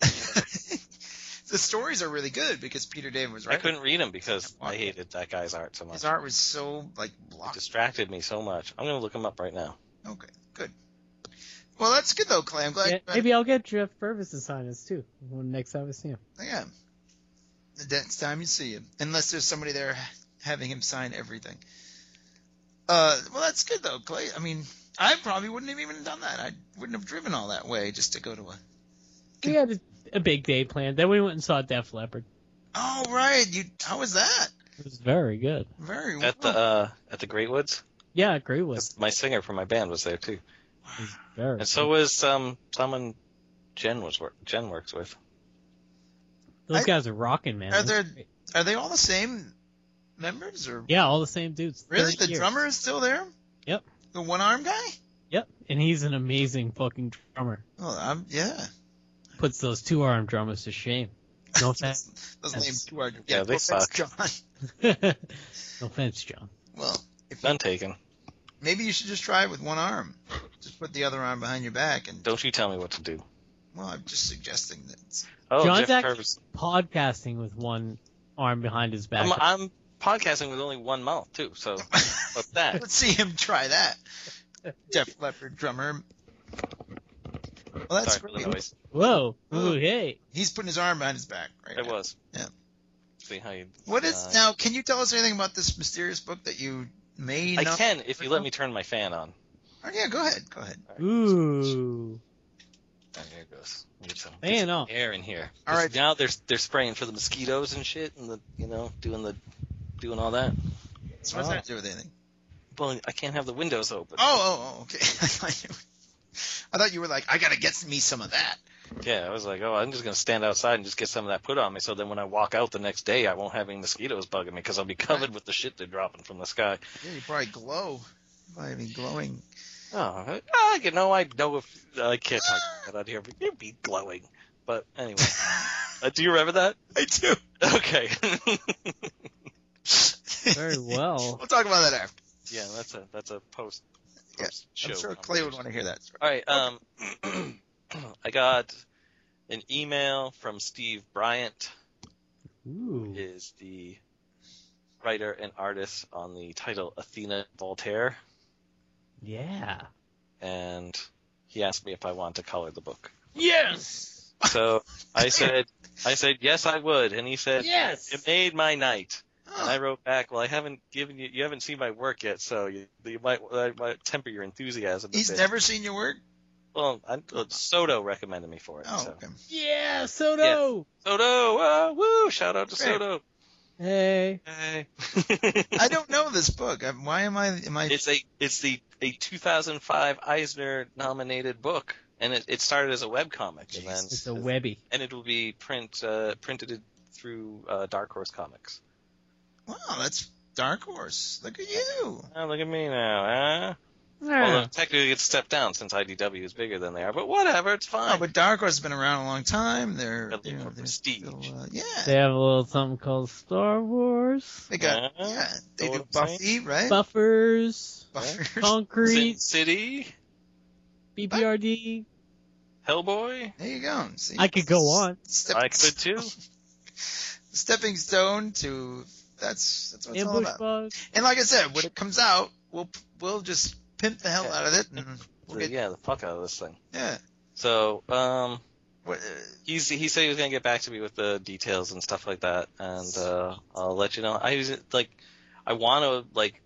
the stories are really good because Peter David was I right. couldn't read him because I hated that guy's art so much. His art was so like It blocked. distracted me so much. I'm gonna look him up right now. Okay, good. Well, that's good though, Clay. I'm glad. Yeah, maybe I'll get Jeff Purvis to sign us too when next time I see him. Yeah. The next time you see him, unless there's somebody there having him sign everything. Uh, well, that's good though, Clay. I mean, I probably wouldn't have even done that. I wouldn't have driven all that way just to go to a. We had a, a big day planned. Then we went and saw Def Leppard. Oh right, you. How was that? It was very good. Very well. At the uh, at the Great Woods, Yeah, I agree with. my singer from my band was there too, It was very. and so was um someone Jen was wor- Jen works with. Those I- guys are rocking, man. Are That's there- great. Are they all the same members or? Yeah, all the same dudes. Really, thirty the years. drummer is still there? Yep. The one arm guy? Yep, and he's an amazing fucking drummer. Oh, I'm yeah. Puts those two arm drummers to shame. No offense. Those That's- lame two are Yeah, they no offense, suck. John. no offense, John. Well, if None taken. maybe you should just try it with one arm. Just put the other arm behind your back and. Don't you tell me what to do. Well, I'm just suggesting that. It's, Oh, John's Jeff actually Purvis. podcasting with one arm behind his back. I'm, I'm podcasting with only one mouth too. So what's that? let's see him try that. Def Leppard drummer. Well, that's Sorry for the great. noise. Whoa! Ooh, hey! He's putting his arm behind his back right It now. was. Yeah. See how you. What is uh, now? Can you tell us anything about this mysterious book that you may I not? can if you let me turn my fan on. Oh, yeah, go ahead. Go ahead. Ooh! Oh, here it goes. Get some, Fan get some on. air in here. All right. Now they're they're spraying for the mosquitoes and shit, and the you know doing the doing all that. So what's that to do with anything? Well, I can't have the windows open. Oh, oh, oh, okay. I thought you. I thought you were like, I gotta get me some of that. Yeah, I was like, oh, I'm just gonna stand outside and just get some of that put on me, so then when I walk out the next day, I won't have any mosquitoes bugging me because I'll be covered Right. with the shit they're dropping from the sky. Yeah, you probably glow. You probably be glowing. Oh, I, you know, I know if I can't talk about that out here, but you'd be glowing. But anyway, uh, do you remember that? I do. Okay. Very well. We'll talk about that after. Yeah, that's a that's a post. Yeah, post show I'm sure Clay would want to hear that story. All right. Um, I got an email from Steve Bryant, Ooh. who is the writer and artist on the title Athena Voltaire, Yeah. and he asked me if I wanted to color the book. Yes. So I said, I said yes, I would, and he said, Yes. it made my night. Oh, And I wrote back, well, I haven't given you, you haven't seen my work yet, so you, you might, I might temper your enthusiasm. a he's bit. never seen your work? Well, I, uh, Soto recommended me for it. Oh, so. okay. Yeah, Soto. Soto, uh, woo! Shout out to Great. Soto. Hey. Hey. I don't know this book. I- Why am I? Am I? It's a it's the a two thousand five Eisner nominated book, and it, it started as a webcomic, and then It's a Webby. and it will be print uh, printed through uh, Dark Horse Comics. Wow, that's Dark Horse. Look at you. Oh, look at me now, huh? Yeah. Although technically it's stepped down since I D W is bigger than they are, but whatever, it's fine. Oh, but Dark Horse has been around a long time. They're, Got a you little know, they're prestige. still, uh, yeah. They have a little something called Star Wars. They got, Yeah. yeah. They Know do what I'm Buffy, right? Buffers. Buffers. Sin Concrete. City, B P R D. Hellboy. There you go. See? I could go on. Step- I could too. Stepping stone to that's that's what it's all Ambush about. Bug. And like I said, when it comes out, we'll we'll just pimp the hell Yeah. out of it, and we'll So, get yeah, the fuck out of this thing. yeah. So, um, What, uh, he's he said he was gonna get back to me with the details and stuff like that, and uh, I'll let you know. I was like, I want to like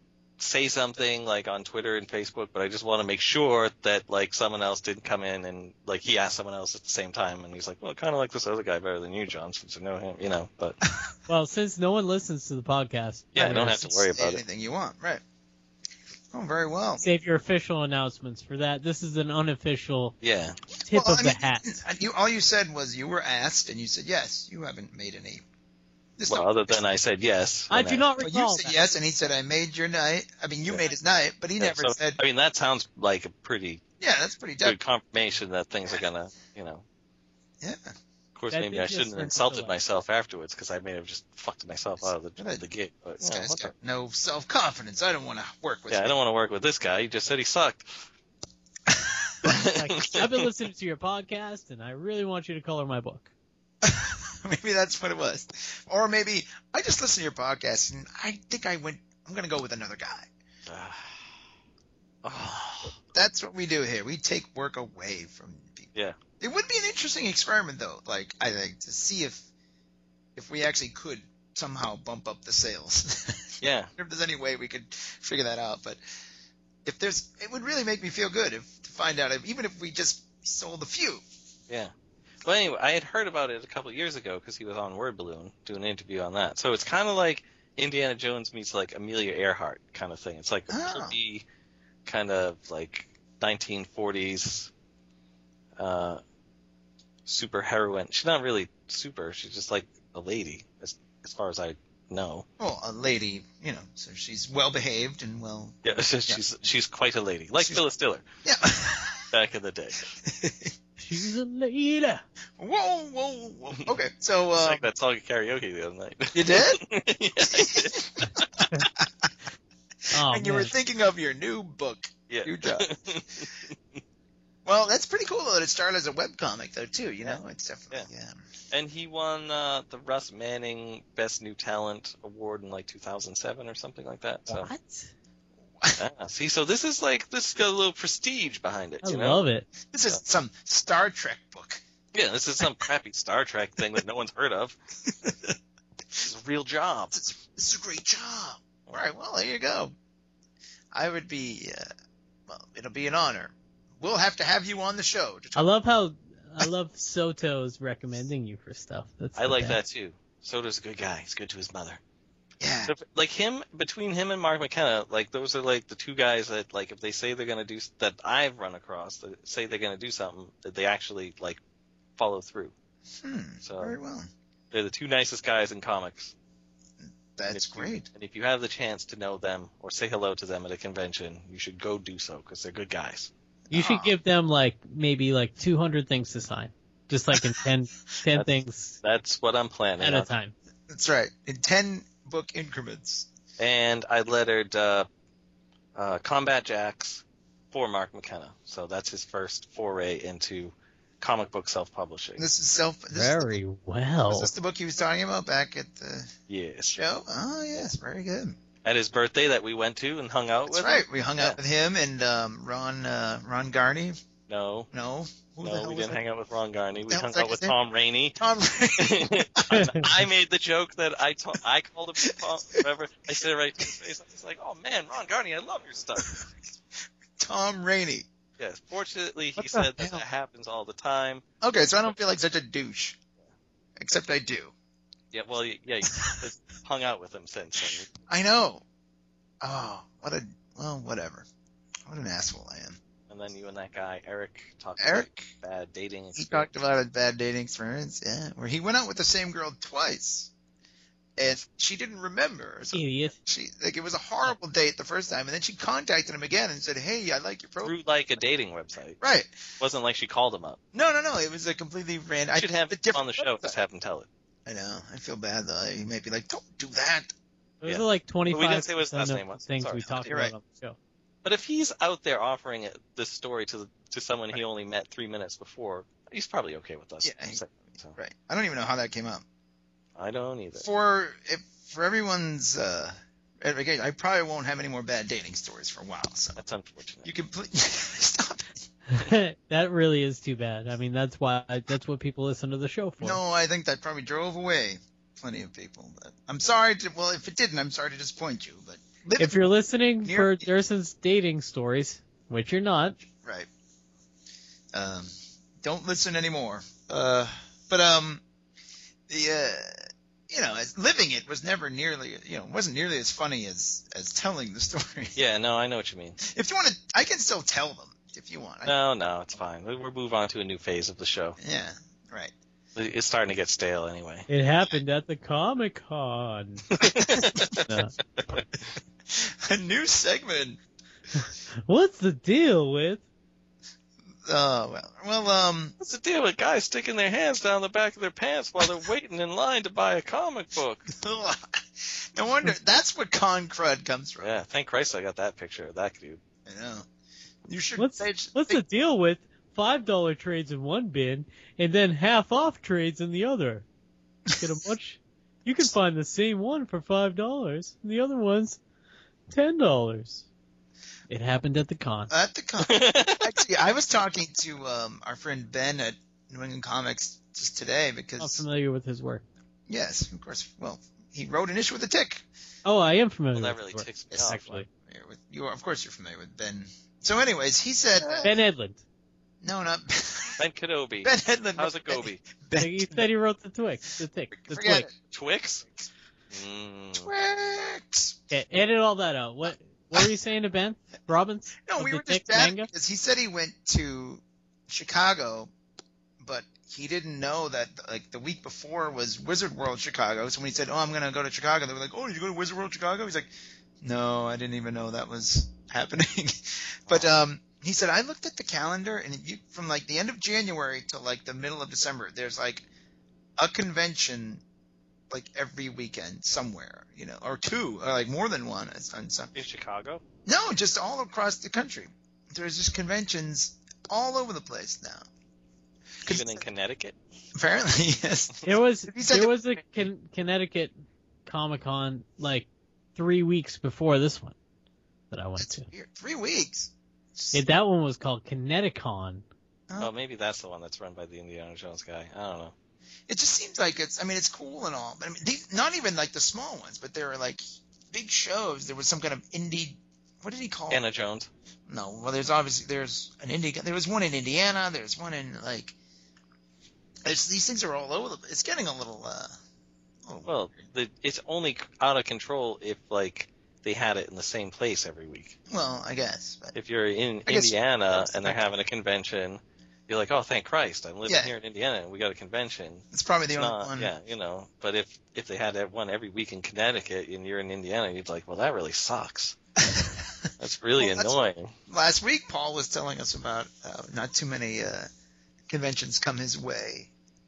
say something like on Twitter and Facebook, but I just want to make sure that like someone else didn't come in and like he asked someone else at the same time, and he's like, well, I kind of like this other guy better than you, John, since I know him, you know. But Well, since no one listens to the podcast, yeah, I don't have Say to worry about it. anything you want, right? Oh, very well. save your official announcements for that. This is an unofficial Yeah, tip Well, of I the mean, hat. You, all you said was you were asked, and you said yes. You haven't made any. There's well, no- other than I said yes. I and do not Well, recall you said that. yes, and he said I made your night. I mean, you Yeah. made his night, but he Yeah, never so, said. I mean, that sounds like a pretty Yeah, that's pretty good definite. confirmation that things are gonna, you know. Yeah. Of course, That maybe did I just shouldn't have ring insulted the bell. myself afterwards because I may have just fucked myself out of the, Right. the gig. But This you know, guy's whatever. got no self confidence. I don't want to work with Yeah, him. I don't want to work with this guy. He just said he sucked. Like, I've been listening to your podcast, and I really want you to color my book. Maybe that's what it was. Or maybe I just listened to your podcast, and I think I went. I'm going to go with another guy. Oh, That's what we do here. We take work away from people. yeah. It would be an interesting experiment, though. Like I think to see if if we actually could somehow bump up the sales. Yeah. if there's any way we could figure that out, but if there's, it would really make me feel good if to find out if, even if we just sold a few. Yeah. Well, anyway, I had heard about it a couple of years ago because he was on Word Balloon doing an interview on that. So it's kind of like Indiana Jones meets like Amelia Earhart kind of thing. It's like a Oh. pulpy kind of like nineteen forties uh, super heroine. She's not really super. She's just like a lady, as as far as I know. Well, a lady, you know, so she's well behaved and well. Yeah, she's she's quite a lady, like She's- Phyllis Diller Yeah. back in the day. She's a lady. whoa, whoa, whoa. Okay, so I uh, sang that song at karaoke the other night. you did, Yeah, I did. Oh, and you man. were thinking of your new book. Yeah. New job. Well, that's pretty cool though. That it started as a webcomic though too. You know, it's definitely yeah. And he won uh, the Russ Manning Best New Talent Award in like two thousand seven or something like that. So, What? yeah. See, so this is like this has got a little prestige behind it. I you know? love it. This is some Star Trek book. Yeah, this is some crappy Star Trek thing that no one's heard of. It's a real job. This is, this is a great job. All right, well there you go. I would be, uh, well, it'll be an honor. We'll have to have you on the show. To I talk. love how I love Soto's recommending you for stuff. That's I the like that best. too. Soda's a good guy. He's good to his mother. Yeah. So, if- like him, between him and Mark McKenna, like those are like the two guys that, like, if they say they're gonna do that, I've run across that say they're gonna do something that they actually like follow through. Hmm, So- very well. They're the two nicest guys in comics. And That's if you- great. And if you have the chance to know them or say hello to them at a convention, you should go do so because they're good guys. You should Aw. give them like maybe like two hundred things to sign, just like in ten, ten That's- things That's what I'm planning at on. a time. That's right. In ten book increments. And I lettered uh, uh, Combat Jacks for Mark McKenna. So that's his first foray into comic book self-publishing. This is self. This Very Is the, well. was this the book he was talking about back at the Yes. show? Oh yes, very good. At his birthday that we went to and hung out That's with. right. We hung Yeah. out with him and um, Ron uh, Ron Garney. No, No, Who the no, hell we was didn't it? hang out with Ron Garney. We Hell, hung was that out with his Tom Rainey. Tom. I made the joke that I to- I called him Tom, whatever. I said it right to his face. I was like, "Oh man, Ron Garney, I love your stuff." Tom Rainey. Yes. Fortunately, he What the said that hell? that happens all the time. Okay, so I don't feel like such a douche. Except I do. Yeah. Well, y- yeah. You just hung out with him since then. I know. Oh, what a well, whatever. What an asshole I am. And then you and that guy Eric talked Eric? about bad dating. He experience. talked about a bad dating experience, yeah, where he went out with the same girl twice, and she didn't remember. So Idiot. she like it was a horrible date the first time, and then she contacted him again and said, "Hey, I like your profile." through like a dating website. Right? It wasn't like she called him up. No, no, no. It was a completely random. I should have a him different on the show. website. Just have him tell it. I know. I feel bad though. He might be like, "Don't do that." Those Yeah. are like But we twenty-five didn't say what his last percent name of was. things Sorry. we talk You're about right. on the show. But if he's out there offering it, this story to the, to someone he only met three minutes before, he's probably okay with us. Yeah, he- So, Right. I don't even know how that came up. I don't either. For if for everyone's, uh, again, I probably won't have any more bad dating stories for a while. So That's unfortunate. you can pl- stop it. That really is too bad. I mean, that's why that's what people listen to the show for. No, I think that probably drove away plenty of people. But I'm sorry to, well, if it didn't, I'm sorry to disappoint you, but living, If you're listening Near- for Durson's dating stories, which you're not, right. Um, don't listen anymore. Uh, but um, the uh, you know, as living it was never nearly, you know, wasn't nearly as funny as as telling the story. Yeah, no, I know what you mean. If you want to, I can still tell them if you want. I, No, no, it's fine. We- We'll move on to a new phase of the show. yeah, right. It's starting to get stale anyway. it happened at the Comic Con. No. A new segment. What's the deal with? Oh well, well um, What's the deal with guys sticking their hands down the back of their pants while they're waiting in line to buy a comic book? no wonder that's what con crud comes from. Yeah, thank Christ I got that picture of that dude. I know. You should. What's they should- what's they- the deal with five dollar trades in one bin and then half off trades in the other? Get a much. You can find the same one for five dollars, and the other one's ten dollars. It happened at the con. At the con. Actually, I was talking to um, our friend Ben at New England Comics just today I'm because, familiar with his work. yes, of course. Well, he wrote an issue with the Tick. Oh, I am familiar Well, that with really his work. ticks me Yes, off. Actually, You're with- You are, of course, you're familiar with Ben. So, anyways, he said, Ben Edlund. no, not Ben Kenobi. Ben Hedlund. How's it, Gobi? Ben, He said he wrote the Twix, the Tick, the Forget Twix. Twix? Mm. Twix. Okay, edit all that out. What what were you saying to Ben Robbins? No, Of we the were just Tick chatting manga? because he said he went to Chicago, but he didn't know that like the week before was Wizard World Chicago. So when he said, "Oh, I'm gonna go to Chicago," they were like, "Oh, did you go to Wizard World Chicago?" He's like, "No, I didn't even know that was happening." But um, he said, "I looked at the calendar, and you, from like the end of January to like the middle of December, there's like a convention." Like every weekend somewhere, you know, or two, or like more than one. It's on some. In Chicago? No, just all across the country. There's just conventions all over the place now. 'Cause Even in Connecticut? apparently, yes. There was He said there that- was a Con- Connecticut Comic Con like three weeks before this one that I went It's to. weird. Three weeks. Yeah, that one was called Kineticon. Oh, maybe that's the one that's run by the Indiana Jones guy. I don't know. It just seems like it's. I mean, it's cool and all, but I mean, these, not even like the small ones, but there were like big shows. There was some kind of indie. What did he call it? Anna Jones. No, well, there's obviously there's an indie. There was one in Indiana. There's one in like. It's, these things are all over. The, it's getting a little. Uh, a little Well, the, it's only out of control if, like, they had it in the same place every week. well, I guess. But If you're in I guess- Indiana and they're having a convention, you're like, oh, thank Christ, I'm living Yeah. here in Indiana and we got a convention. it's probably the It's only not, one. yeah, you know. But if if they had that one every week in Connecticut and you're in Indiana, you'd like, well, that really sucks. That's really Well, that's- annoying. Last week, Paul was telling us about uh, not too many uh, conventions come his way,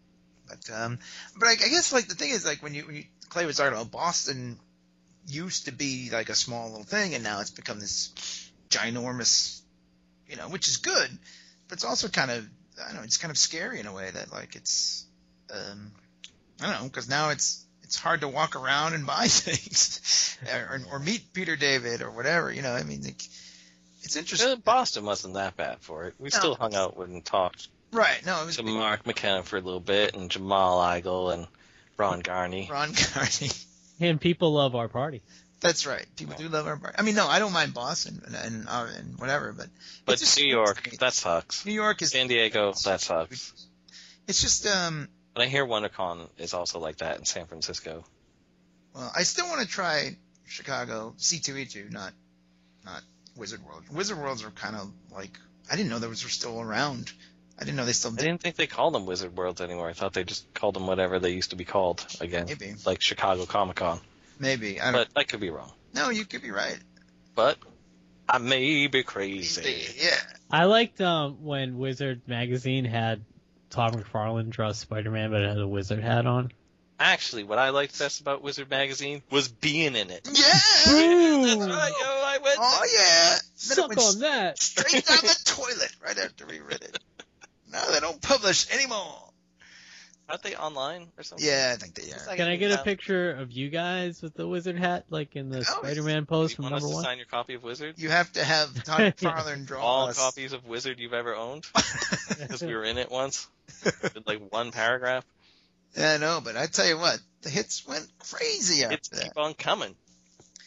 but um, but I, I guess like the thing is like when you, when you Clay was talking about Boston used to be like a small little thing, and now it's become this ginormous, you know, which is good, but it's also kind of I don't know, it's kind of scary in a way that like it's um, I don't know because now it's it's hard to walk around and buy things or, or meet Peter David or whatever, you know. I mean, like, it's interesting. Uh, Boston wasn't that bad for it. We No. still hung out with and talked Right. No, it was to Mark McKenna for a little bit and Jamal Eigel and Ron Garney. Ron Carney. And people love our party. That's right. People do love our bar. I mean, no, I don't mind Boston and and, uh, and whatever, but But it's just- New York, that sucks. New York is. San Diego, that sucks. It's just um. But I hear WonderCon is also like that in San Francisco. Well, I still want to try Chicago C two E two, not not Wizard World. Wizard Worlds are kind of like I didn't know those were still around. I didn't know they still I did. didn't think they called them Wizard Worlds anymore. I thought they just called them whatever they used to be called again. Maybe. Like Chicago Comic Con. Maybe I don't. But I could be wrong. No, you could be right. But I may be crazy. Yeah. I liked um, when Wizard magazine had Todd McFarlane draw Spider-Man, but it had a wizard hat on. Actually, what I liked best about Wizard Magazine was being in it. Yeah. That's right, yo, I went. Oh yeah. Then it Suck went on that. straight down the toilet right after we read it. No, they don't publish anymore. Aren't they online or something? Yeah, I think they are. Can I get a picture of you guys with the wizard hat, like in the Oh, Spider-Man pose You from want us number to one? sign your copy of Wizard? You have to have Todd McFarlane draw All us. copies of Wizard you've ever owned? Because we were in it once. With like one paragraph. Yeah, I know, but I tell you what, the hits went crazy after It's that. keep on coming.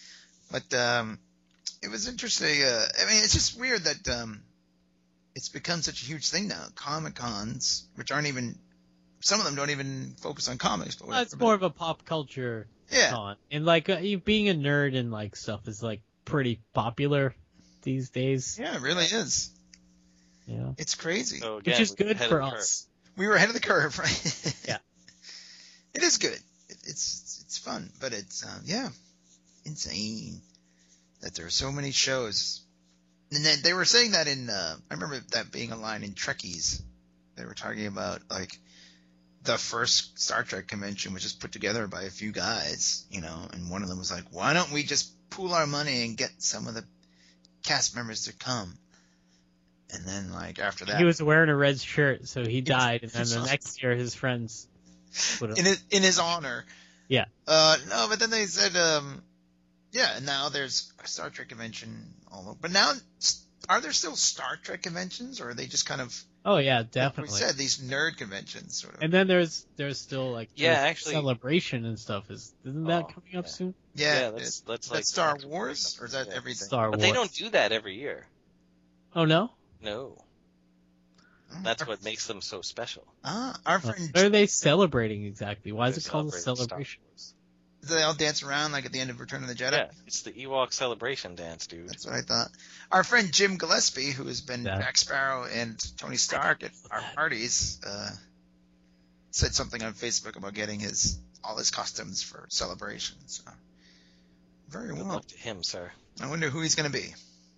But um, it was interesting. Uh, I mean, it's just weird that um, it's become such a huge thing now. Comic Cons, which aren't even, some of them don't even focus on comics. But Well, it's more of a pop culture yeah. con. And like uh, you being a nerd and like stuff is like pretty popular these days. Yeah, it really is. Yeah. It's crazy. So again, Which is we're good ahead for of the curve. us. We were ahead of the curve, right? Yeah. It is good. It, it's it's fun, but it's um, yeah, insane that there are so many shows. And then they were saying that in uh, I remember that being a line in Trekkies. They were talking about like the first Star Trek convention was just put together by a few guys, you know, and one of them was like, "Why don't we just pool our money and get some of the cast members to come?" And then like after that, He was wearing a red shirt, so he died, and then the awesome. next year his friends put in his in his honor. Yeah. Uh, no, but then they said, um, yeah, and now there's a Star Trek convention all over. But now, are there still Star Trek conventions, or are they just kind of? Oh yeah, Like definitely. we said, these nerd conventions, sort of. And then there's there's still like Yeah, there's actually- Celebration and stuff. Is isn't that Oh, coming up yeah. soon? yeah, yeah, that's is that's that like Star that's- Wars, or is that yeah. everything? Star But Wars. they don't do that every year. Oh no. No, Oh, that's our, what makes them so special. Ah, our Oh, friend, what are they celebrating exactly? Why is They're it called a celebrating Star celebration? Wars. they all dance around like at the end of Return of the Jedi. Yeah, it's the Ewok celebration dance, dude. That's what I thought. Our friend Jim Gillespie, who has been Yeah. Jack Sparrow and Tony Stark at our that. parties, uh, said something on Facebook about getting his all his costumes for celebrations. So, very Good well. luck to him, sir. I wonder who he's going to be.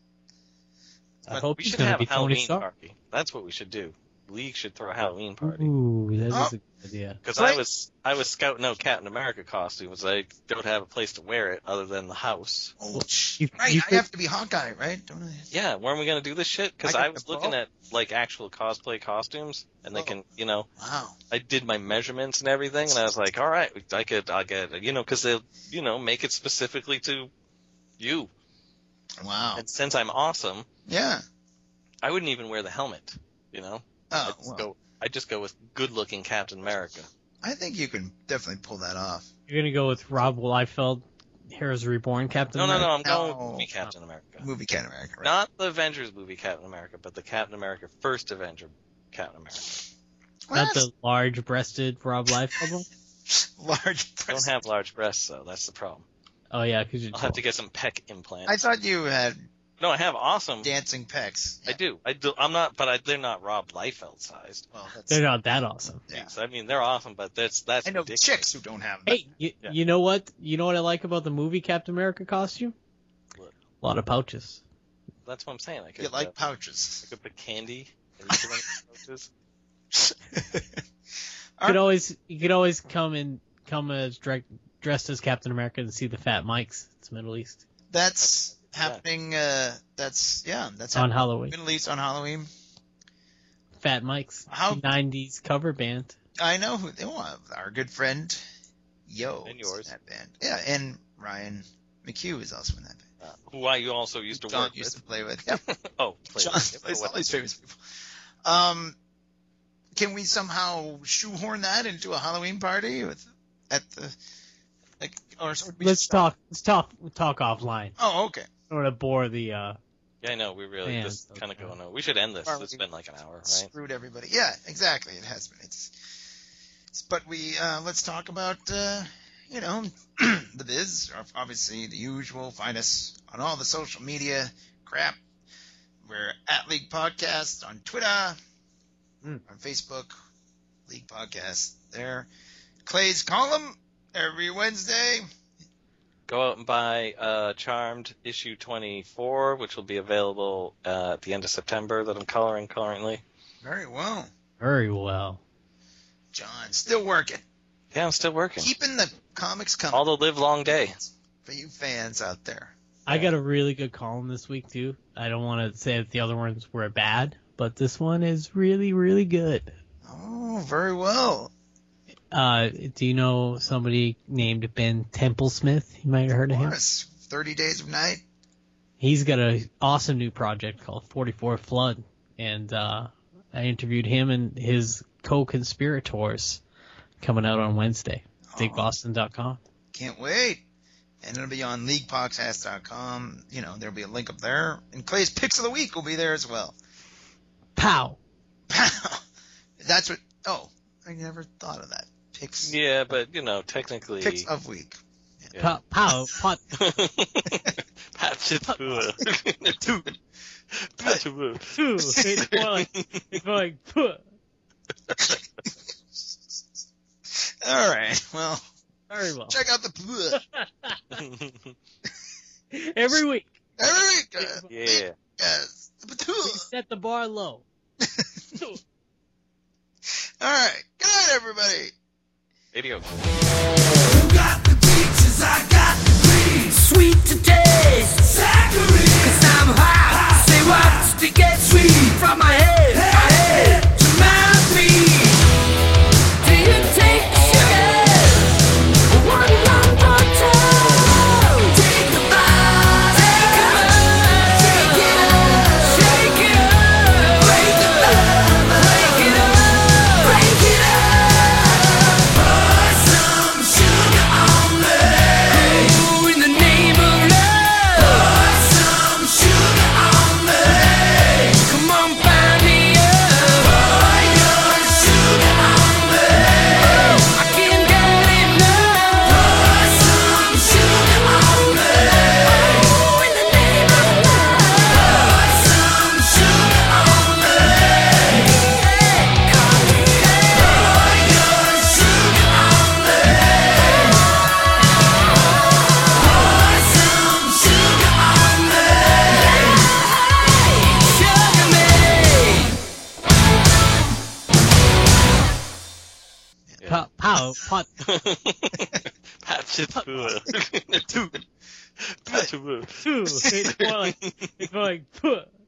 I But hope We he's should going to have be a Tony Halloween Stark. party. That's what we should do. League should throw a Halloween party. Ooh, that Oh. is a good idea. Because Right. I was I was scouting out Captain America costumes. I don't have a place to wear it other than the house. Oh, sh- you- right. you I could- have to be Hawkeye, right? Don't I? Yeah, when are we gonna do this shit? Because I got I was the looking ball. at like actual cosplay costumes, and they Oh. can, you know, Wow. I did my measurements and everything, and I was like, all right, I could, I get, you know, because they'll, you know, make it specifically to you. Wow. And since I'm awesome, Yeah. I wouldn't even wear the helmet. You know, Oh, I'd just well, go, I'd just go with good-looking Captain America. I think you can definitely pull that off. You're going to go with Rob Liefeld, Heroes Reborn, Captain No, no, America? no, I'm going No. with movie Captain America. Movie Captain America, right? Not the Avengers movie Captain America, but the Captain America First Avenger Captain America. Well, Not the large-breasted Rob Liefeld one? that's large. I don't breast- have large breasts, though. That's the problem. Oh yeah, because you're I'll have to get some pec implants. I thought you had No, I have awesome. dancing pecs. I do. I do. I'm not, but I, they're not Rob Liefeld sized. Well, that's, They're not that awesome. Yeah. I mean, they're awesome, but that's that's I know ridiculous. chicks who don't have them. Hey, you, Yeah. you know what? You know what I like about the movie Captain America costume? What? A lot of pouches. That's what I'm saying. I could, You like uh, pouches. I could put candy in each of them pouches. You could always you could always come and come as direct, dressed as Captain America and see the Fat Mikes. It's Middle East That's Yeah. happening. Uh, that's yeah. That's on happening. Halloween. Middle East on Halloween. Fat Mikes, How- nineties cover band. I know who they want. Our good friend Yo. And is in yours. that band. Yeah, and Ryan McHugh is also in that band. Uh, who I you also used to John work used with. to play with. Yep. Oh, play John with. plays What- all these famous people. Um, can we somehow shoehorn that into a Halloween party with at the like or so we Let's just- talk. Let's talk. Talk offline. Oh, okay. Sort of bore the. uh Yeah, I know. We really Man, just so kind of bad. going over. We should end this. Or It's we- been like an hour, right? Screwed everybody. Yeah, exactly. It has been. It's, it's but we uh, let's talk about uh, you know the biz. Obviously, the usual. Find us on all the social media crap. We're at League Podcast on Twitter, Mm. on Facebook, League Podcast there. Clay's column every Wednesday. Go out and buy uh, Charmed issue twenty-four, which will be available uh, at the end of September. That I'm coloring currently. Very well, Very well. John. Still working, Yeah, I'm still working. keeping the comics coming All the live long day. for you fans out there. I got a really good column this week too. I don't want to say that the other ones were bad, but this one is really, really good. Oh, very well. Uh, do you know somebody named Ben Templesmith? You might have heard of him. Morris, thirty Days of Night. He's got an awesome new project called forty-four Flood, and uh, I interviewed him and his co-conspirators coming out on Wednesday. Oh. dig boston dot com. Can't wait. And it'll be on league podcast dot com. You know, there'll be a link up there. And Clay's Picks of the Week will be there as well. Pow. That's what... Oh, I never thought of that. Picks... Yeah, but, you know, technically... Picks of Week. Yeah. Pow. Pow. Pot. Patch it through. Two. Patch it through. Two. It's more like, it's more like, puh. All right, well... Very well. Check out the... Every week. Every week. Uh, Yeah. Yes. We set the bar low. All right. Good night, everybody. Adios. Got the peaches, I got the cream. Sweet to taste, Zachary. Cause I'm hot, say what to get sweet. From my head, my head to my feet. Do you take sugar? One lump or two? Take a bite, take a bite. Shake it up, shake it up. Break it up, break it up, break it up. Pour some sugar on me. Ooh, in the name of love. Pour some sugar on me. Come on, find me up. Pour your sugar on me. I can't get enough. Pour some sugar on me. Ooh, in the name of love. Pour some sugar on me. Come here. Pour your sugar on me. Pour some sugar on me. Sugar me. Pow. Pow. Pot. Patch it through. Two. Patch it through. Two. It's more like, it's more like, puh.